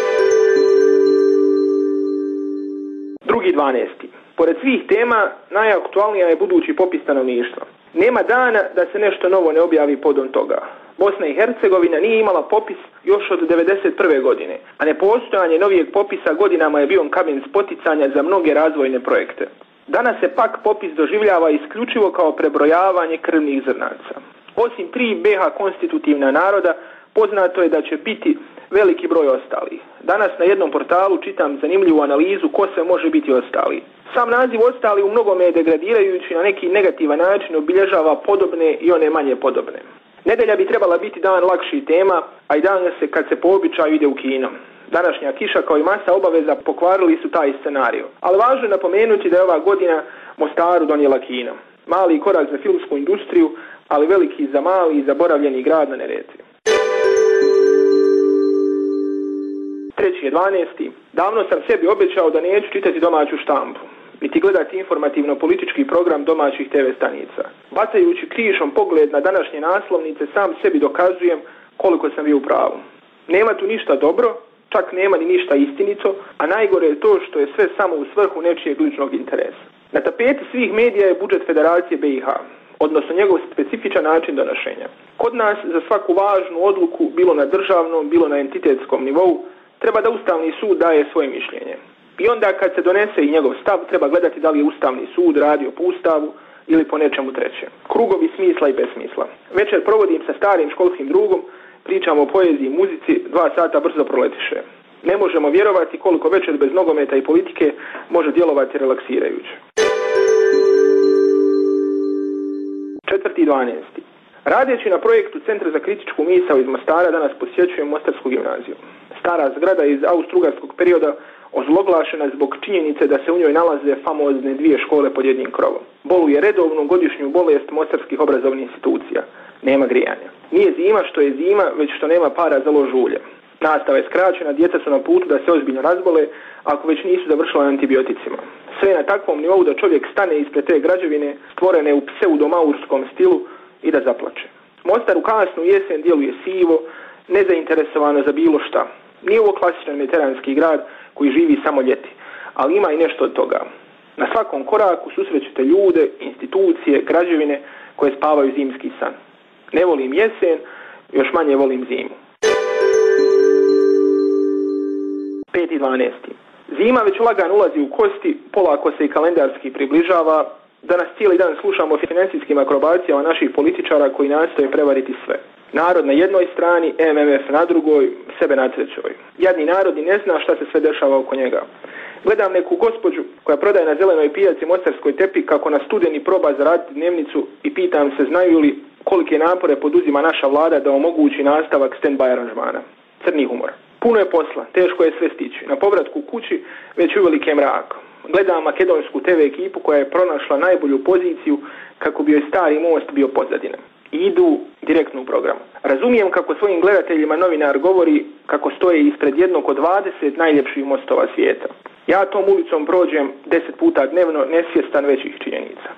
2.12. Pored svih tema, najaktualnija je budući popis stanovništva. Nema dana da se nešto novo ne objavi podom toga. Bosna i Hercegovina nije imala popis još od 1991. godine, a nepostojanje novijeg popisa godinama je bio kamen spoticanja za mnoge razvojne projekte. Danas se pak popis doživljava isključivo kao prebrojavanje krvnih zrnaca. Osim 3 BH konstitutivna naroda, poznato je da će biti veliki broj ostalih. Danas na jednom portalu čitam zanimljivu analizu ko se može biti ostali. Sam naziv ostali u mnogome je degradirajući, na neki negativan način obilježava podobne i one manje podobne. Nedelja bi trebala biti dan lakših tema, a i dan se kad se po običaju ide u kino. Današnja kiša kao i masa obaveza pokvarili su taj scenarij. Ali važno je napomenuti da je ova godina Mostaru donijela kino. Mali korak za filmsku industriju, ali veliki za mali i zaboravljeni grad na Neretvi. 3.12. Davno sam sebi obećao da neću čitati domaću štampu, niti gledati informativno-politički program domaćih TV stanica. Bacajući krišom pogled na današnje naslovnice, sam sebi dokazujem koliko sam bio u pravu. Nema tu ništa dobro, čak nema ni ništa istinito, a najgore je to što je sve samo u svrhu nečijeg ličnog interesa. Na tapeti svih medija je budžet Federacije BiH, odnosno njegov specifičan način donošenja. Kod nas za svaku važnu odluku, bilo na državnom, bilo na entitetskom nivou, treba da Ustavni sud daje svoje mišljenje. I onda kad se donese i njegov stav, treba gledati da li je Ustavni sud radio po Ustavu ili po nečemu trećem. Krugovi smisla i besmisla. Večer provodim sa starim školskim drugom, pričamo o poeziji i muzici, 2 sata brzo proletiše. Ne možemo vjerovati koliko večer bez nogometa i politike može djelovati relaksirajuće. 4.12. Radeći na projektu Centra za kritičku misao iz Mostara, danas posjećujem Mostarsku gimnaziju. Stara zgrada iz austrougarskog perioda ozloglašena zbog činjenice da se u njoj nalaze famozne 2 škole pod jednim krovom. Boluje redovnu godišnju bolest mostarskih obrazovnih institucija. Nema grijanja. Nije zima što je zima, već što nema para za lož ulja. Nastava je skraćena, djeca su na putu da se ozbiljno razbole, ako već nisu završila antibioticima. Sve je na takvom nivou da čovjek stane ispred te građevine, stvorene u pseudomaurskom stilu, i da zaplače. Mostar u kasnu jesen djeluje sivo, nezainteresovano za bilo šta. Nije ovo klasičan mediteranski grad koji živi samo ljeti, ali ima i nešto od toga. Na svakom koraku susrećete ljude, institucije, građevine koje spavaju zimski san. Ne volim jesen, još manje volim zimu. 5.12. Zima već lagano ulazi u kosti, polako se i kalendarski približava. Danas cijeli dan slušamo o financijskim akrobacijama naših političara koji nastoje prevariti sve. Narod na jednoj strani, MMF na drugoj, sebe na trećoj. Jadni narod i ne zna šta se sve dešava oko njega. Gledam neku gospođu koja prodaje na zelenoj pijaci Mostarskoj tepi kako na studeni proba zaraditi dnevnicu i pitam se znaju li kolike napore poduzima naša vlada da omogući nastavak stand-by aranžmana. Crni humor. Puno je posla, teško je sve stići. Na povratku kući već uvelike mrak. Gledam makedonsku TV ekipu koja je pronašla najbolju poziciju kako bi joj stari most bio pozadina. I idu direktno u program. Razumijem kako svojim gledateljima novinar govori kako stoje ispred jednog od 20 najljepših mostova svijeta. Ja tom ulicom prođem 10 puta dnevno, nesvjestan većih činjenica.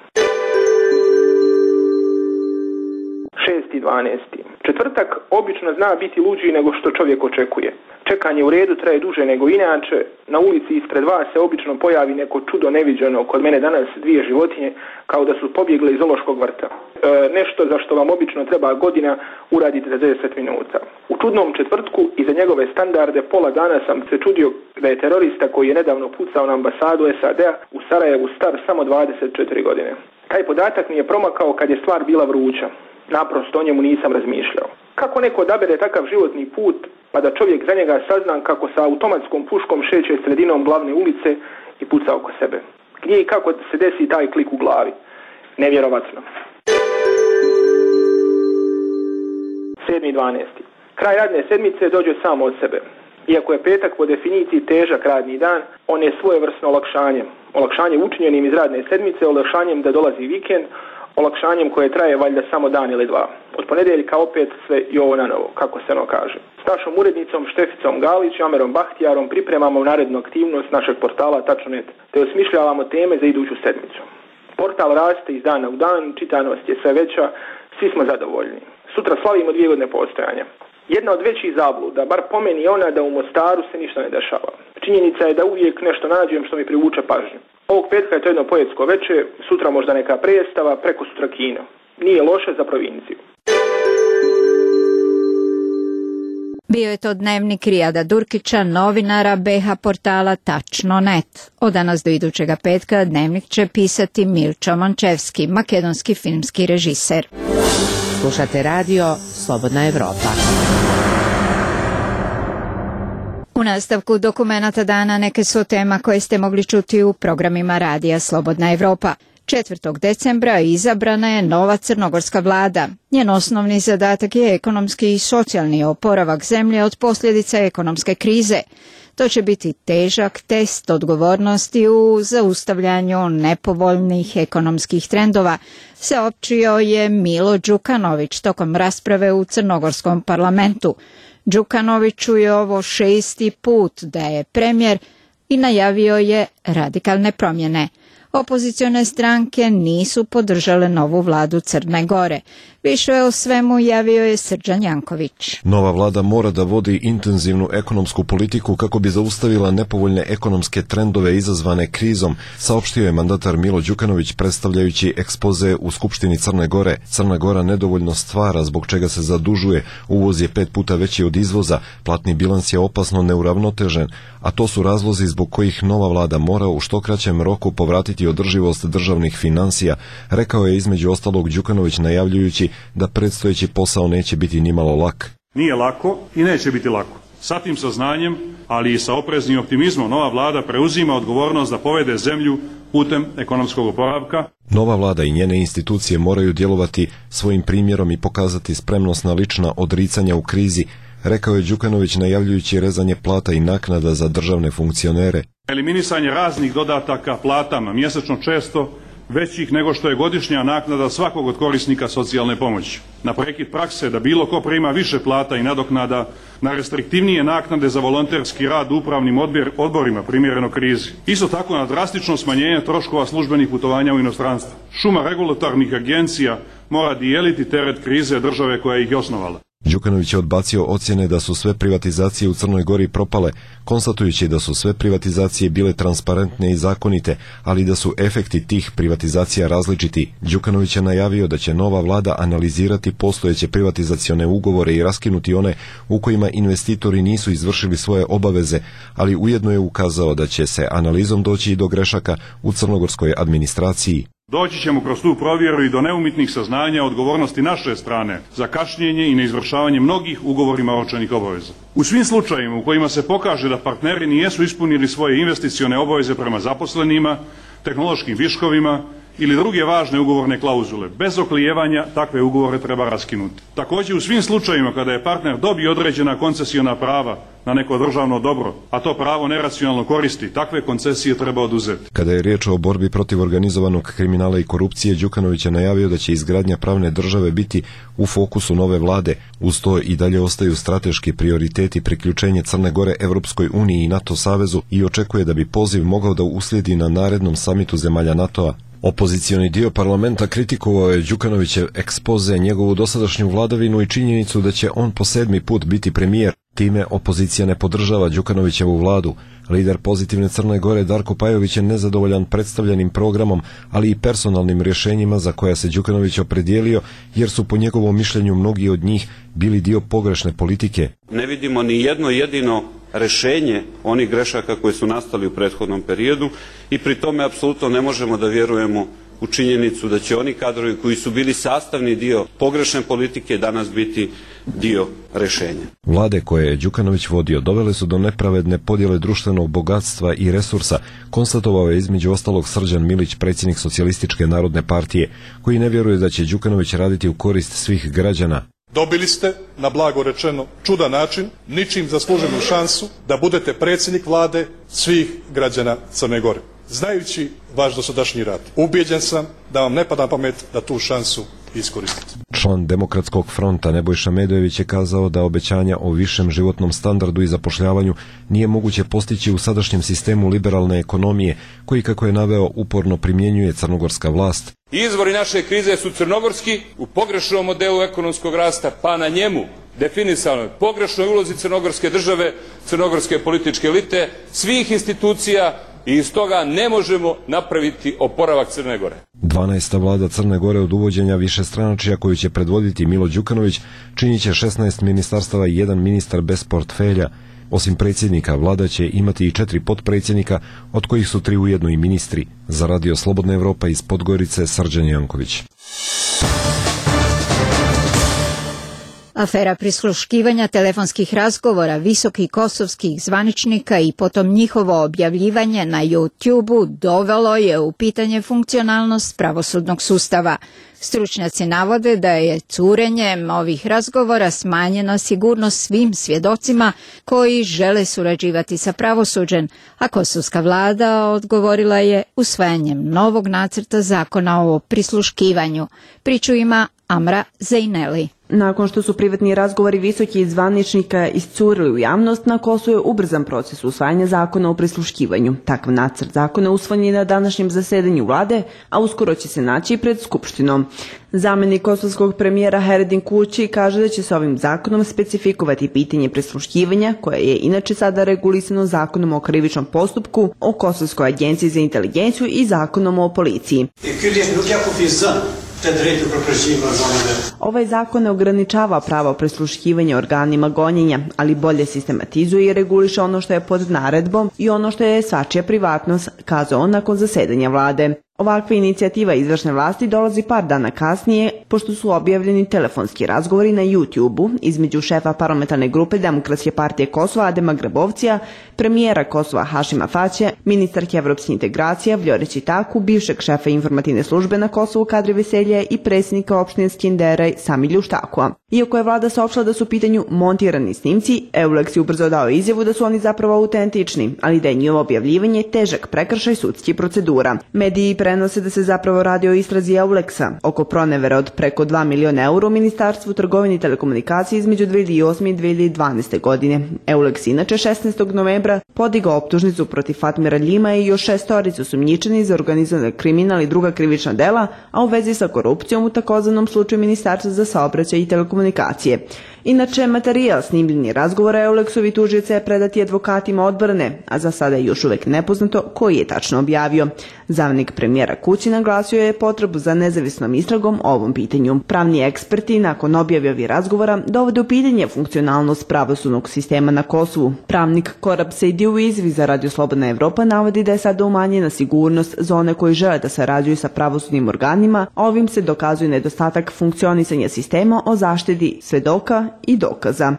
6.12. Četvrtak obično zna biti luđi nego što čovjek očekuje. Čekanje u redu traje duže nego inače. Na ulici ispred vas se obično pojavi neko čudo neviđeno. Kod mene danas 2 životinje kao da su pobjegle iz zoološkog vrta. Nešto za što vam obično treba godina uradite za 10 minuta. U čudnom četvrtku i za njegove standarde pola dana sam se čudio da je terorista koji je nedavno pucao na ambasadu SAD-a u Sarajevu star samo 24 godine. Taj podatak mi je promakao kad je stvar bila vruća. Naprosto o njemu nisam razmišljao. Kako neko odabere takav životni put, pa da čovjek za njega sazna kako sa automatskom puškom šeće sredinom glavne ulice i puca oko sebe? Gdje i kako se desi taj klik u glavi? Nevjerovatno. 7.12. Kraj radne sedmice dođe samo od sebe. Iako je petak po definiciji težak radni dan, on je svojevrsno olakšanje. Olakšanje učinjenim iz radne sedmice, olakšanjem da dolazi vikend, olakšanjem koje traje valjda samo dan ili 2. Od ponedjeljka opet sve i ovo na novo, kako se ono kaže. S našom urednicom Šteficom Galić i Amerom Bahtijarom pripremamo narednu aktivnost našeg portala Tačno.net, te osmišljavamo teme za iduću sedmicu. Portal raste iz dana u dan, čitanost je sve veća, svi smo zadovoljni. Sutra slavimo 2 godine postojanja. Jedna od većih zabluda, bar po meni ona da u Mostaru se ništa ne dešava. Činjenica je da uvijek nešto nađem što mi privuče pažnju. Ovog petka je to jedno poetsko veče, sutra možda neka predstava, preko sutra kino. Nije loše za provinciju. Bio je to dnevnik Rijada Durkića, novinara BH portala Tačno.net. Od danas do idućega petka dnevnik će pisati Milčo Mončevski, makedonski filmski režiser. Slušate radio Slobodna Evropa. U nastavku dokumenata dana neke su tema koje ste mogli čuti u programima radija Slobodna Evropa. 4. decembra izabrana je nova crnogorska vlada. Njen osnovni zadatak je ekonomski i socijalni oporavak zemlje od posljedica ekonomske krize. To će biti težak test odgovornosti u zaustavljanju nepovoljnih ekonomskih trendova, saopćio je Milo Đukanović tokom rasprave u crnogorskom parlamentu. Đukanoviću je ovo 6. put da je premijer i najavio je radikalne promjene. Opozicione stranke nisu podržale novu vladu Crne Gore. Više o svemu javio je Srđan Janković. Nova vlada mora da vodi intenzivnu ekonomsku politiku kako bi zaustavila nepovoljne ekonomske trendove izazvane krizom, saopštio je mandatar Milo Đukanović predstavljajući ekspoze u Skupštini Crne Gore. Crna Gora nedovoljno stvara, zbog čega se zadužuje, uvoz je 5 puta veći od izvoza, platni bilans je opasno neuravnotežen, a to su razlozi zbog kojih nova vlada mora u što kraćem roku povratiti održivost državnih financija, rekao je između ostalog Đukanović najavljujući da predstojeći posao neće biti nimalo lak. Nije lako i neće biti lako. Sa tim saznanjem, ali i sa opreznim optimizmom, nova vlada preuzima odgovornost da povede zemlju putem ekonomskog oporavka. Nova vlada i njene institucije moraju djelovati svojim primjerom i pokazati spremnost na lična odricanja u krizi, rekao je Đukanović najavljujući rezanje plata i naknada za državne funkcionere. Eliminisanje raznih dodataka platama, mjesečno često većih nego što je godišnja naknada svakog od korisnika socijalne pomoći. Na prekid prakse da bilo ko prima više plata i nadoknada, na restriktivnije naknade za volonterski rad u upravnim odborima primjereno krizi. Isto tako na drastično smanjenje troškova službenih putovanja u inostranstvo. Šuma regulatornih agencija mora dijeliti teret krize države koja ih je osnovala. Đukanović je odbacio ocjene da su sve privatizacije u Crnoj Gori propale, konstatujući da su sve privatizacije bile transparentne i zakonite, ali da su efekti tih privatizacija različiti. Đukanović je najavio da će nova vlada analizirati postojeće privatizacione ugovore i raskinuti one u kojima investitori nisu izvršili svoje obaveze, ali ujedno je ukazao da će se analizom doći i do grešaka u crnogorskoj administraciji. Doći ćemo kroz tu provjeru i do neumitnih saznanja odgovornosti naše strane za kašnjenje i neizvršavanje mnogih ugovorima oročenih obaveza. U svim slučajevima u kojima se pokaže da partneri nijesu ispunili svoje investicione obaveze prema zaposlenima, tehnološkim viškovima ili druge važne ugovorne klauzule, bez oklijevanja takve ugovore treba raskinuti. Također u svim slučajevima kada je partner dobio određena koncesiona prava na neko državno dobro, a to pravo neracionalno koristi, takve koncesije treba oduzeti. Kada je riječ o borbi protiv organizovanog kriminala i korupcije, Đukanović je najavio da će izgradnja pravne države biti u fokusu nove vlade. Uz to i dalje ostaju strateški prioriteti priključenje Crne Gore Evropskoj uniji i NATO savezu i očekuje da bi poziv mogao da uslijedi na narednom samitu zemalja NATO-a. Opozicioni dio parlamenta kritikovao je Đukanovićev ekspoze, njegovu dosadašnju vladavinu i činjenicu da će on po 7. put biti premijer. Time opozicija ne podržava Đukanovićevu vladu. Lider Pozitivne Crne Gore Darko Pajović je nezadovoljan predstavljenim programom, ali i personalnim rješenjima za koja se Đukanović opredijelio, jer su po njegovom mišljenju mnogi od njih bili dio pogrešne politike. Ne vidimo ni jedno jedino rešenje onih grešaka koje su nastali u prethodnom periodu i pri tome apsolutno ne možemo da vjerujemo u činjenicu da će oni kadrovi koji su bili sastavni dio pogrešne politike danas biti dio rešenja. Vlade koje je Đukanović vodio dovele su do nepravedne podjele društvenog bogatstva i resursa, konstatovao je između ostalog Srđan Milić, predsjednik Socijalističke narodne partije, koji ne vjeruje da će Đukanović raditi u korist svih građana. Dobili ste, na blago rečeno, čudan način, ničim zasluženu šansu da budete predsjednik vlade svih građana Crne Gore. Znajući vaš dosadašnji rad, ubijeđen sam da vam ne pada na pamet da tu šansu iskoristite. Član Demokratskog fronta Nebojša Medojević je kazao da obećanja o višem životnom standardu i zapošljavanju nije moguće postići u sadašnjem sistemu liberalne ekonomije, koji, kako je naveo, uporno primjenjuje crnogorska vlast. Izvori naše krize su crnogorski, u pogrešnom modelu ekonomskog rasta, pa na njemu definisanoj pogrešnoj ulozi crnogorske države, crnogorske političke elite, svih institucija, i iz toga ne možemo napraviti oporavak Crne Gore. 12. vlada Crne Gore od uvođenja višestranačja koju će predvoditi Milo Đukanović činit će 16 ministarstava i 1 ministar bez portfelja. Osim predsjednika, vlada će imati i 4 potpredsjednika, od kojih su 3 ujedno i ministri. Za Radio Slobodna Evropa iz Podgorice, Srđan Janković. Afera prisluškivanja telefonskih razgovora visokih kosovskih zvaničnika i potom njihovo objavljivanje na YouTube-u dovelo je u pitanje funkcionalnost pravosudnog sustava. Stručnjaci navode da je curenjem ovih razgovora smanjena sigurnost svim svjedocima koji žele surađivati sa pravosuđem, a kosovska vlada odgovorila je usvajanjem novog nacrta zakona o prisluškivanju. Priču ima Amra Zejneli. Nakon što su privatni razgovori visokih zvaničnika iscurili u javnost, na Kosovu je ubrzan proces usvajanja zakona o prisluškivanju. Takav nacrt zakona usvojen je na današnjem zasedanju vlade, a uskoro će se naći pred Skupštinom. Zamenik kosovskog premijera Heredin Kući kaže da će se ovim zakonom specifikovati pitanje prisluškivanja, koje je inače sada regulisano zakonom o krivičnom postupku, o Kosovskoj agenciji za inteligenciju i zakonom o policiji. Ovaj zakon ne ograničava pravo prisluškivanja organima gonjenja, ali bolje sistematizuje i reguliše ono što je pod naredbom i ono što je svačija privatnost, kazao on nakon zasedanja vlade. Ovakva inicijativa izvršne vlasti dolazi par dana kasnije, pošto su objavljeni telefonski razgovori na YouTube-u između šefa parlamentarne grupe Demokratske partije Kosova Adema Grabovcija, premijera Kosova Hašima Tačija, ministarke evropskih integracija Vljore Čitaku, bivšeg šefa informativne službe na Kosovu Kadri Veselje i predsjednika opštine Skenderaj Samilju Štakua. Iako je vlada saopštila da su u pitanju montirani snimci, EULEX je ubrzo dao izjavu da su oni zapravo autentični, ali da je njihovo objavljivanje težak prekršaj sudskih procedura. Mediji prenose da se zapravo radi o istrazi EULEX-a oko pronevere od preko 2 miliona eura u Ministarstvu trgovine i telekomunikacije između 2008. i 2012. godine. EULEX inače 16. novembra podigao optužnicu protiv Fatmira Ljima i još 6 osumnjičeni za organizovani kriminal i druga krivična dela, a u vezi sa korupcijom u takozvanom slučaju Ministarstva za saobraćaj i telekomunikacije. Inače, materijal snimljeni razgovora EULEX-ovi tužioca je predati advokatima odbrane, a za sada je još uvek nepoznato koji je tačno objavio. Zamenik premijera Kući naglasio je potrebu za nezavisnom istragom o ovom pitanju. Pravni eksperti nakon objave ovih razgovora dovode u pitanje funkcionalnost pravosudnog sistema na Kosovu. Pravnik Korab Sejdi u izjavi za Radio Slobodna Evropa navodi da je sada umanjena sigurnost za one koji žele da sarađuju sa pravosudnim organima, a ovim se dokazuje nedostatak funkcionisanja sistema o zaštiti svedoka i dokaza.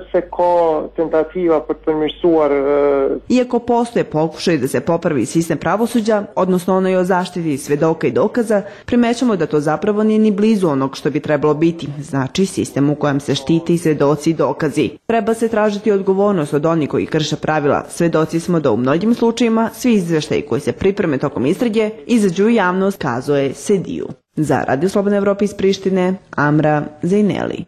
Iako postoje pokušaj da se popravi sistem pravosuđa, odnosno onoj o zaštiti svedoka i dokaza, primećamo da to zapravo nije ni blizu onog što bi trebalo biti, znači sistem u kojem se štiti svedoci i dokazi. Treba se tražiti odgovornost od onih koji krše pravila. Svedoci smo da u mnogim slučajima svi izveštaji koji se pripreme tokom istrage izađu u javnost, kazao je Sediju. Za Radio Slobodna Evropa iz Prištine, Amra Zejneli.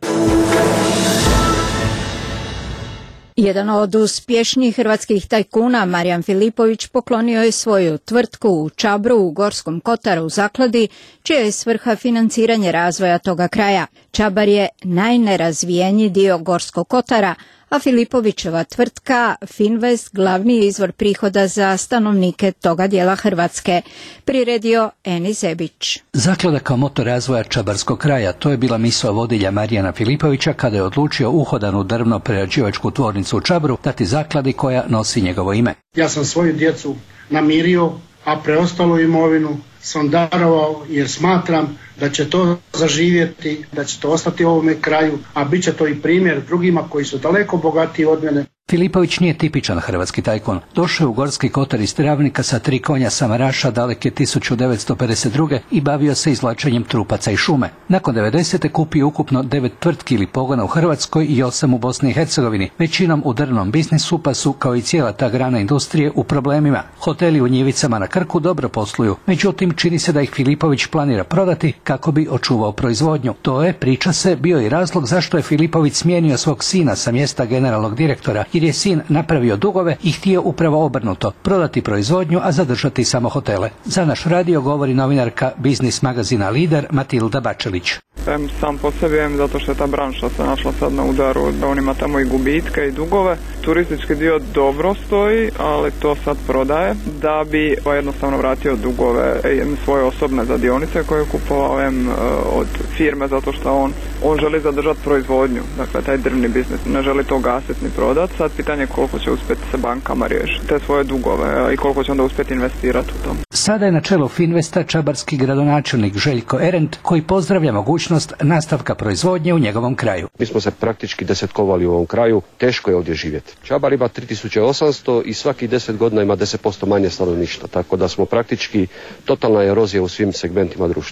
Jedan od uspješnijih hrvatskih tajkuna, Marijan Filipović, poklonio je svoju tvrtku u Čabru u Gorskom Kotaru u Zakladi, čija je svrha financiranje razvoja toga kraja. Čabar je najnerazvijeniji dio Gorskog Kotara, a Filipovićeva tvrtka Finvest glavni je izvor prihoda za stanovnike toga dijela Hrvatske, priredio Eni Zebić. Zaklada kao motor razvoja čabarskog kraja, to je bila misao vodilja Marijana Filipovića kada je odlučio uhodanu drvno-prerađivačku tvornicu u Čabru dati zakladi koja nosi njegovo ime. Ja sam svoju djecu namirio, a preostalu imovinu sam darovao jer smatram da će to zaživjeti, da će to ostati u ovome kraju, a bit će to i primjer drugima koji su daleko bogatiji od mene. Filipović nije tipičan hrvatski tajkun. Došao je u Gorski Kotar iz Travnika sa 3 konja samaraša daleke 1952. i bavio se izvlačenjem trupaca i šume. Nakon 90. kupio ukupno 9 tvrtki ili pogona u Hrvatskoj i 8 u Bosni i Hercegovini, većinom u drvnom biznisu, pa su, kao i cijela ta grana industrije, u problemima. Hoteli u Njivicama na Krku dobro posluju, međutim čini se da ih Filipović planira prodati kako bi očuvao proizvodnju. To je, priča se, bio i razlog zašto je Filipović smijenio svog sina sa mjesta generalnog direktora, jer je sin napravio dugove i htio upravo obrnuto, prodati proizvodnju, a zadržati samo hotele. Za naš radio govori novinarka biznis magazina Lider Matilda Bačelić. Sam po sebi zato što je ta branša se našla sad na udaru, da on ima tamo i gubitke i dugove. Turistički dio dobro stoji, ali to sad prodaje da bi jednostavno vratio dugove svoje osobne za dionice koje je kupovao od firme zato što on želi zadržati proizvodnju, dakle taj drvni biznis, ne želi to gasiti ni prodati. Sad pitanje je koliko će uspjeti se bankama riješiti te svoje dugove i koliko će onda uspjeti investirati u tom. Sada je na čelu Finvesta čabarski gradonačelnik Željko Erent koji pozdravlja mogućnost nastavka proizvodnje u njegovom kraju. Mi smo se praktički desetkovali u ovom kraju, teško je ovdje živjeti. Čabar ima 3800 i svaki 10 godina ima 10% manje stanovništva, tako da smo praktički totalna erozija u svim segmentima društva.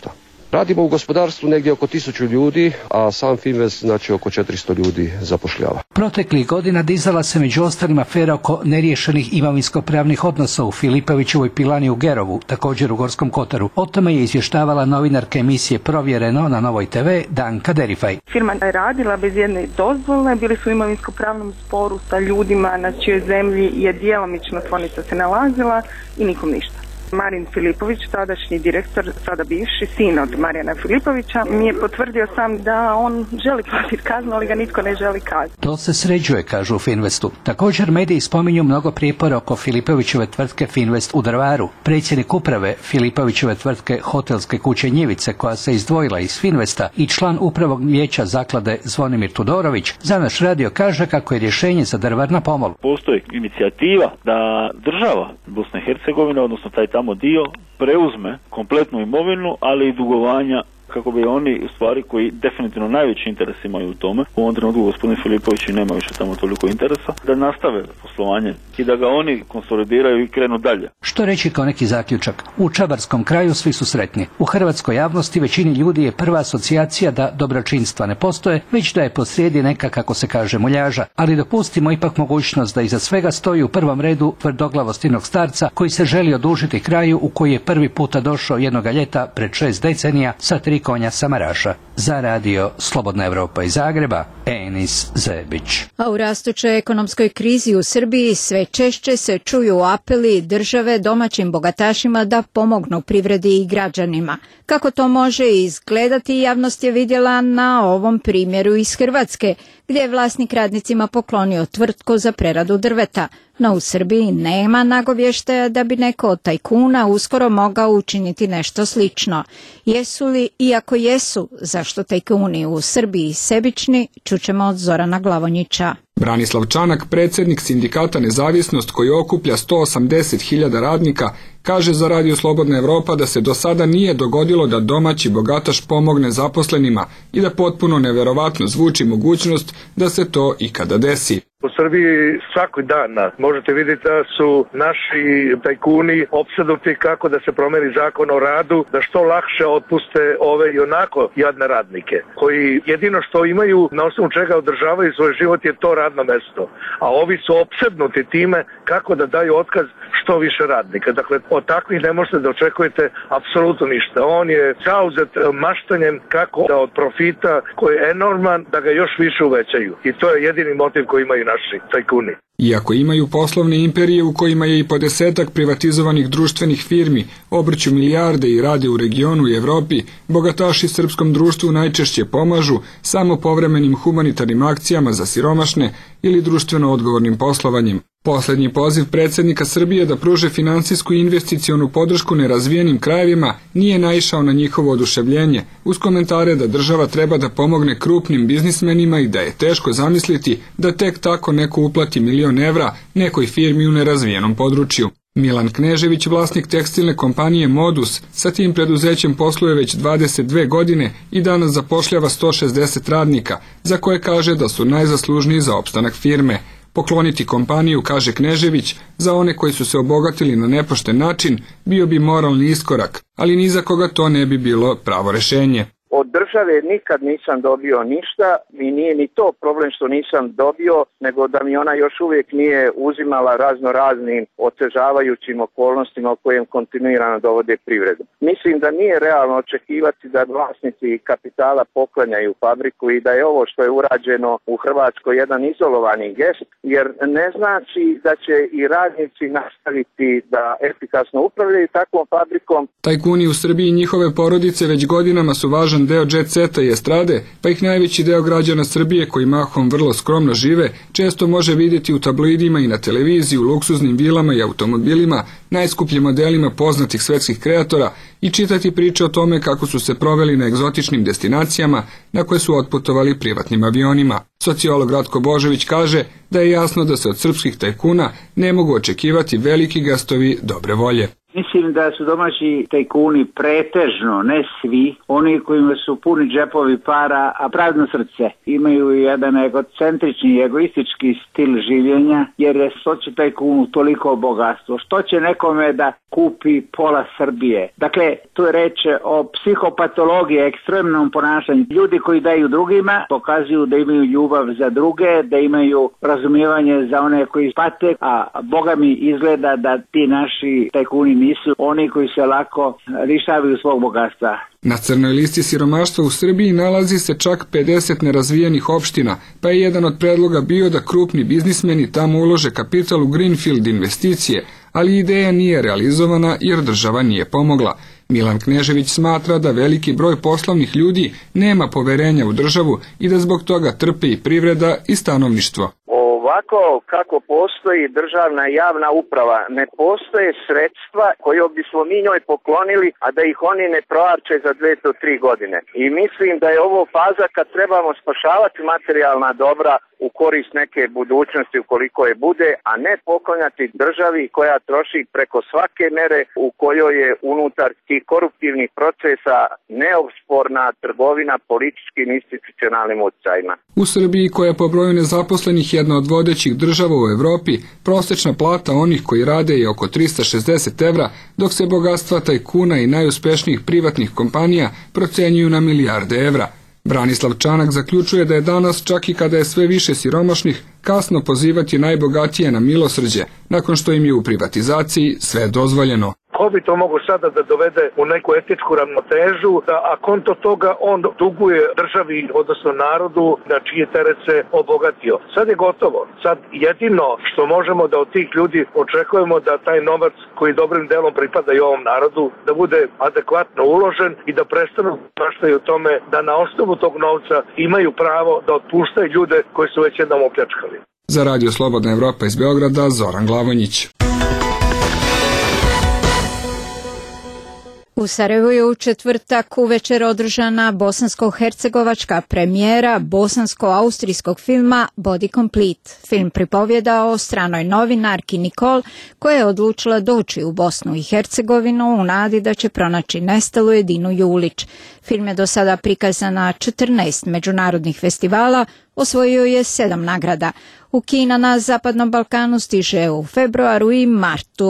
Radimo u gospodarstvu negdje oko 1000 ljudi, a sam Finvest znači oko 400 ljudi zapošljava. Proteklih godina dizala se među ostalim afera oko neriješenih imovinsko-pravnih odnosa u Filipovićevoj pilani u Gerovu, također u Gorskom Kotaru. O tome je izvještavala novinarka emisije Provjereno na Novoj TV Danka Derifaj. Firma je radila bez jedne dozvole, bili su u imovinsko-pravnom sporu sa ljudima na čijoj zemlji je djelomično tvornica se nalazila i nikom ništa. Marin Filipović, tadašnji direktor, sada bivši sin od Marijana Filipovića, mi je potvrdio sam da on želi platiti kaznu, ali ga nitko ne želi kazniti. To se sređuje, kažu u Finvestu. Također mediji spominju mnogo prijepora oko Filipovićeve tvrtke Finvest u Drvaru. Predsjednik uprave Filipovićeve tvrtke Hotelske kuće Njivice, koja se izdvojila iz Finvesta, i član upravnog vijeća zaklade Zvonimir Tudorović, za naš radio kaže kako je rješenje za Drvar na pomolu. Postoji inicijativa da država Bosne i Hercegovine, odnosno taj tamo dio, preuzme kompletnu imovinu, ali i dugovanja, kako bi oni u stvari koji definitivno najveći interes imaju u tome. U ovom trenutku gospodin Filipović nema više tamo toliko interesa, da nastave poslovanje i da ga oni konsolidiraju i krenu dalje. Što reći kao neki zaključak? U Čabarskom kraju svi su sretni. U hrvatskoj javnosti većini ljudi je prva asocijacija da dobročinstva ne postoje, već da je posrijedi neka, kako se kaže, muljaža. Ali dopustimo ipak mogućnost da iza svega stoji u prvom redu tvrdoglavost jednog starca koji se želi odužiti kraju u koji je prvi puta došao jednoga ljeta pred 6 decenija sa 3 konja samaraša. Za radio Slobodna Evropa iz Zagreba, Enis Zebić. A u rastućoj ekonomskoj krizi u Srbiji sve češće se čuju apeli države domaćim bogatašima da pomognu privredi i građanima. Kako to može izgledati, javnost je vidjela na ovom primjeru iz Hrvatske, gdje je vlasnik radnicima poklonio tvrtku za preradu drveta. No u Srbiji nema nagovještaja da bi neko od tajkuna uskoro mogao učiniti nešto slično. Jesu li, i ako jesu, zašto tajkuni u Srbiji sebični, čućemo od Zorana Glavonjića. Branislav Čanak, predsjednik sindikata Nezavisnost koji okuplja 180.000 radnika, kaže za radio Slobodna Evropa da se do sada nije dogodilo da domaći bogataš pomogne zaposlenima i da potpuno neverovatno zvuči mogućnost da se to ikada desi. U Srbiji svaki dan možete vidjeti da su naši tajkuni opsednuti kako da se promeni zakon o radu, da što lakše otpuste ove i onako jadne radnike, koji jedino što imaju na osnovu čega održavaju svoj život je to radno mesto. A ovi su opsednuti time kako da daju otkaz što više radnika. Dakle, od takvih ne možete da očekujete apsolutno ništa. On je zauzet maštanjem kako da od profita koji je enorman da ga još više uvećaju. I to je jedini motiv koji imaju naši tajkuni. Iako imaju poslovne imperije u kojima je i po 10-ak privatizovanih društvenih firmi, obrću milijarde i rade u regionu i Evropi, bogataši srpskom društvu najčešće pomažu samo povremenim humanitarnim akcijama za siromašne ili društveno odgovornim poslovanjem. Posljednji poziv predsjednika Srbije da pruže finansijsku i investicionu podršku nerazvijenim krajevima nije naišao na njihovo oduševljenje, uz komentare da država treba da pomogne krupnim biznismenima i da je teško zamisliti da tek tako neko uplati 1.000.000 evra nekoj firmi u nerazvijenom području. Milan Knežević, vlasnik tekstilne kompanije Modus, sa tim preduzećem posluje već 22 godine i danas zapošljava 160 radnika, za koje kaže da su najzaslužniji za opstanak firme. Pokloniti kompaniju, kaže Knežević, za one koji su se obogatili na nepošten način, bio bi moralni iskorak, ali ni za koga to ne bi bilo pravo rješenje. Od države nikad nisam dobio ništa i nije ni to problem što nisam dobio, nego da mi ona još uvijek nije uzimala razno raznim otežavajućim okolnostima u kojem kontinuirano dovode privredu. Mislim da nije realno očekivati da vlasnici kapitala poklanjaju fabriku i da je ovo što je urađeno u Hrvatskoj jedan izolovani gest, jer ne znači da će i radnici nastaviti da efikasno upravljaju takvom fabrikom. Tajkuni u Srbiji i njihove porodice već godinama su važan deo jet seta i estrade, pa ih najveći deo građana Srbije, koji mahom vrlo skromno žive, često može vidjeti u tabloidima i na televiziji, u luksuznim vilama i automobilima, najskupljim modelima poznatih svetskih kreatora i čitati priče o tome kako su se proveli na egzotičnim destinacijama na koje su otputovali privatnim avionima. Sociolog Ratko Božović kaže da je jasno da se od srpskih tajkuna ne mogu očekivati veliki gestovi dobre volje. Mislim da su domaći tajkuni pretežno, ne svi, oni kojima su puni džepovi para, a prazno srce. Imaju jedan egocentrični, egoistički stil življenja, jer je što će tajkunu toliko bogatstvo? Što će nekome da kupi pola Srbije? Dakle, tu je reč o psihopatologiji, ekstremnom ponašanju. Ljudi koji daju drugima pokazuju da imaju ljubav za druge, da imaju razumijevanje za one koji pate, a Boga mi izgleda da ti naši tajkuni nisu oni koji se lako lišavaju svog bogatstva. Na crnoj listi siromaštva u Srbiji nalazi se čak 50 nerazvijenih opština, pa je jedan od predloga bio da krupni biznismeni tamo ulože kapital u greenfield investicije, ali ideja nije realizovana jer država nije pomogla. Milan Knežević smatra da veliki broj poslovnih ljudi nema poverenja u državu i da zbog toga trpe i privreda i stanovništvo. Ovako kako postoji državna javna uprava, ne postoje sredstva koje bismo mi njoj poklonili, a da ih oni ne proarče za 2 do 3 godine. I mislim da je ovo faza kad trebamo spašavati materijalna dobra u korist neke budućnosti ukoliko je bude, a ne poklonjati državi koja troši preko svake mere u kojoj je unutar tih koruptivnih procesa neosporna trgovina političkim institucionalnim utjecajima. U Srbiji, koja po broju nezaposlenih jedna od vodećih država u Evropi, prosječna plata onih koji rade je oko 360 evra, dok se bogatstva tajkuna i najuspešnijih privatnih kompanija procenjuju na milijarde evra. Branislav Čanak zaključuje da je danas, čak i kada je sve više siromašnih, kasno pozivati najbogatije na milosrđe, nakon što im je u privatizaciji sve dozvoljeno. Ko bi to mogao sada da dovede u neku etičku ravnotežu, da a konto toga on duguje državi, odnosno narodu, na čije teret se obogatio. Sad je gotovo. Sad jedino što možemo da od tih ljudi očekujemo da taj novac koji dobrim delom pripada i ovom narodu, da bude adekvatno uložen i da prestanu maštaju o tome da na osnovu tog novca imaju pravo da otpuštaju ljude koji su već jednom opljačkali. Za Radio Slobodna Evropa iz Beograda, Zoran Glavonjić. U Sarajevu je u četvrtak uvečer održana bosansko-hercegovačka premijera bosansko-austrijskog filma Body Complete. Film pripovjeda o stranoj novinarki Nikol koja je odlučila doći u Bosnu i Hercegovinu u nadi da će pronaći nestalu Edinu Julić. Film je do sada prikazan na 14 međunarodnih festivala, osvojio je 7 nagrada. U kina na Zapadnom Balkanu stiže u februaru i martu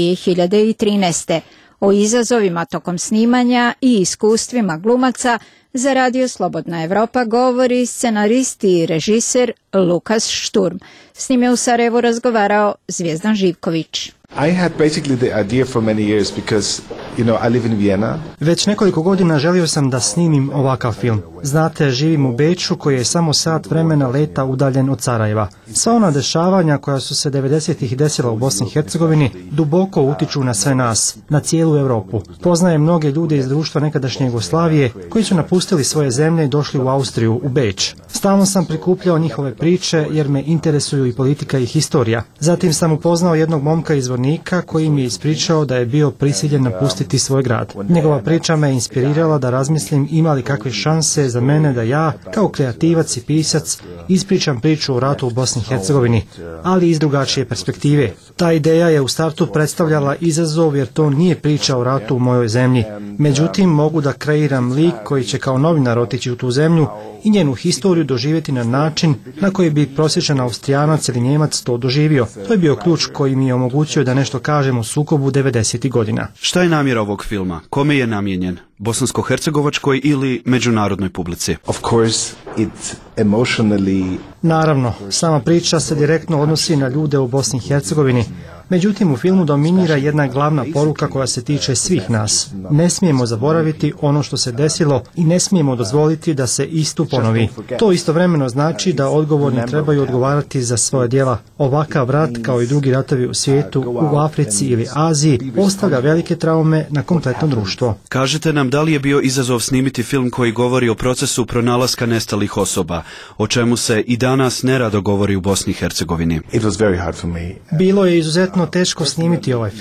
2013. O izazovima tokom snimanja i iskustvima glumaca za Radio Slobodna Evropa govori scenarist i režiser Lukas Šturm. S njim je u Sarajevu razgovarao Zvijezdan Živković. I had basically the idea for many years because, I live in Vienna. Već nekoliko godina želio sam da snimim ovakav film. Znate, živim u Beču koji je samo sat vremena leta udaljen od Sarajeva. Sva ona dešavanja koja su se 90-ih desila u Bosni i Hercegovini duboko utiču na sve nas, na cijelu Europu. Poznajem mnoge ljude iz društva nekadašnje Jugoslavije koji su napustili svoje zemlje i došli u Austriju, u Beč. Stalno sam prikupljao njihove priče jer me interesuju i politika i historija. Zatim sam upoznao jednog momka iz Vornika koji mi je ispričao da je bio prisiljen napustiti svoj grad. Njegova priča me inspirirala da razmislim ima li kakve šanse za mene da ja, kao kreativac i pisac, ispričam priču o ratu u Bosni i Hercegovini, ali iz drugačije perspektive. Ta ideja je u startu predstavljala izazov jer to nije priča o ratu u mojoj zemlji. Međutim, mogu da kreiram lik koji će kao novinar otići u tu zemlju i njenu historiju doživjeti na način na koji bi prosječan Austrijanac ili Njemac to doživio. To je bio ključ koji mi je omogućio da nešto kažem o sukobu 90. godina. Šta je namjera ovog filma? Kome je namijenjen? Bosansko-hercegovačkoj ili međunarodnoj publici? Of course, it's emotionally... Naravno, sama priča se direktno odnosi na ljude u Bosni i Hercegovini. Međutim, u filmu dominira jedna glavna poruka koja se tiče svih nas. Ne smijemo zaboraviti ono što se desilo i ne smijemo dozvoliti da se isto ponovi. To istovremeno znači da odgovorni trebaju odgovarati za svoja djela. Ovakav rat, kao i drugi ratovi u svijetu, u Africi ili Aziji, ostavlja velike traume na kompletno društvo. Kažete nam da li je bio izazov snimiti film koji govori o procesu pronalaska nestalih osoba, o čemu se i danas nerado govori u Bosni i Hercegovini? Bilo je izuzetno teško snimiti ovaj film.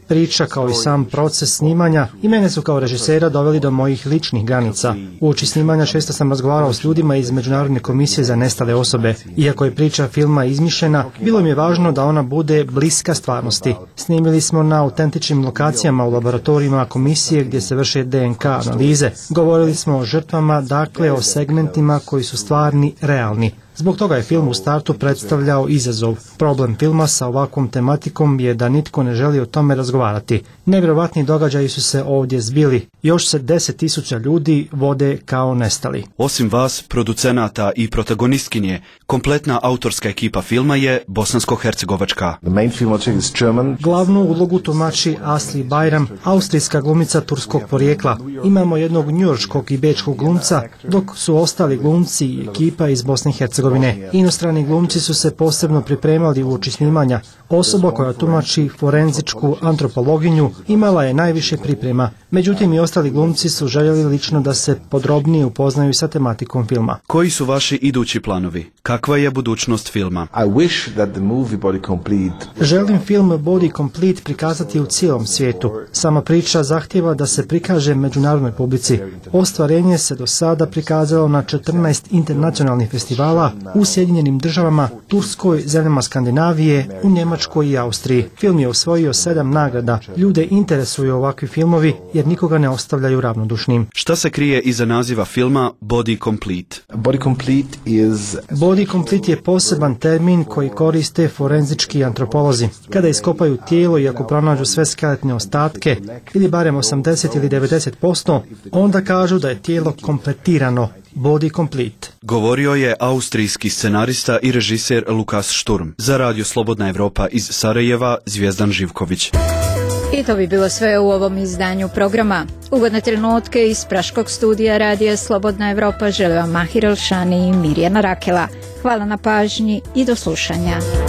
priča kao i sam proces snimanja i mene su kao režisera doveli do mojih ličnih granica. Uoči snimanja često sam razgovarao s ljudima iz Međunarodne komisije za nestale osobe. Iako je priča filma izmišljena, bilo mi je važno da ona bude bliska stvarnosti. Snimili smo na autentičnim lokacijama u laboratorijima komisije gdje se vrše DNK analize. Govorili smo o žrtvama, dakle o segmentima koji su stvarni, realni. Zbog toga je film u startu predstavljao izazov. Problem filma sa ovakvom tematikom je da nitko ne želi o tome razgovarati. Nevjerovatni događaji su se ovdje zbili. Još se 10.000 ljudi vode kao nestali. Osim vas, producenata i protagonistkinje, kompletna autorska ekipa filma je bosansko-hercegovačka. Glavnu ulogu tumači Asli Bayram, austrijska glumica turskog porijekla. Imamo jednog njujorškog i bečkog glumca, dok su ostali glumci i ekipa iz Bosne i Hercegovine. Inostrani glumci su se posebno pripremali uoči snimanja. Osoba koja tumači forenzičku antropologinju imala je najviše priprema. Međutim, i ostali glumci su željeli lično da se podrobnije upoznaju sa tematikom filma. Koji su vaši idući planovi? Kakva je budućnost filma? Želim film Body Complete prikazati u cijelom svijetu. Sama priča zahtjeva da se prikaže međunarodnoj publici. Ostvarenje se do sada prikazalo na 14 internacionalnih festivala u Sjedinjenim Državama, Turskoj, zemljama Skandinavije, u Njemačkoj i Austriji. Film je osvojio 7 nagrada. Ljude interesuju ovakvi filmovi jer nikoga ne ostavljaju ravnodušnim. Šta se krije iza naziva filma Body Complete? Body Complete je poseban termin koji koriste forenzički antropolozi. Kada iskopaju tijelo i ako pronađu sve skeletne ostatke, ili barem 80 ili 90%, onda kažu da je tijelo kompletirano. Body Complete. Govorio je austrijski scenarista i režiser Lukas Sturm. Za Radio Slobodna Evropa iz Sarajeva, Zvijezdan Živković. I to bi bilo sve u ovom izdanju programa. Ugodne trenutke iz praškog studija Radija Slobodna Evropa žele vam Mahir Elšani i Mirjana Rakela. Hvala na pažnji i do slušanja.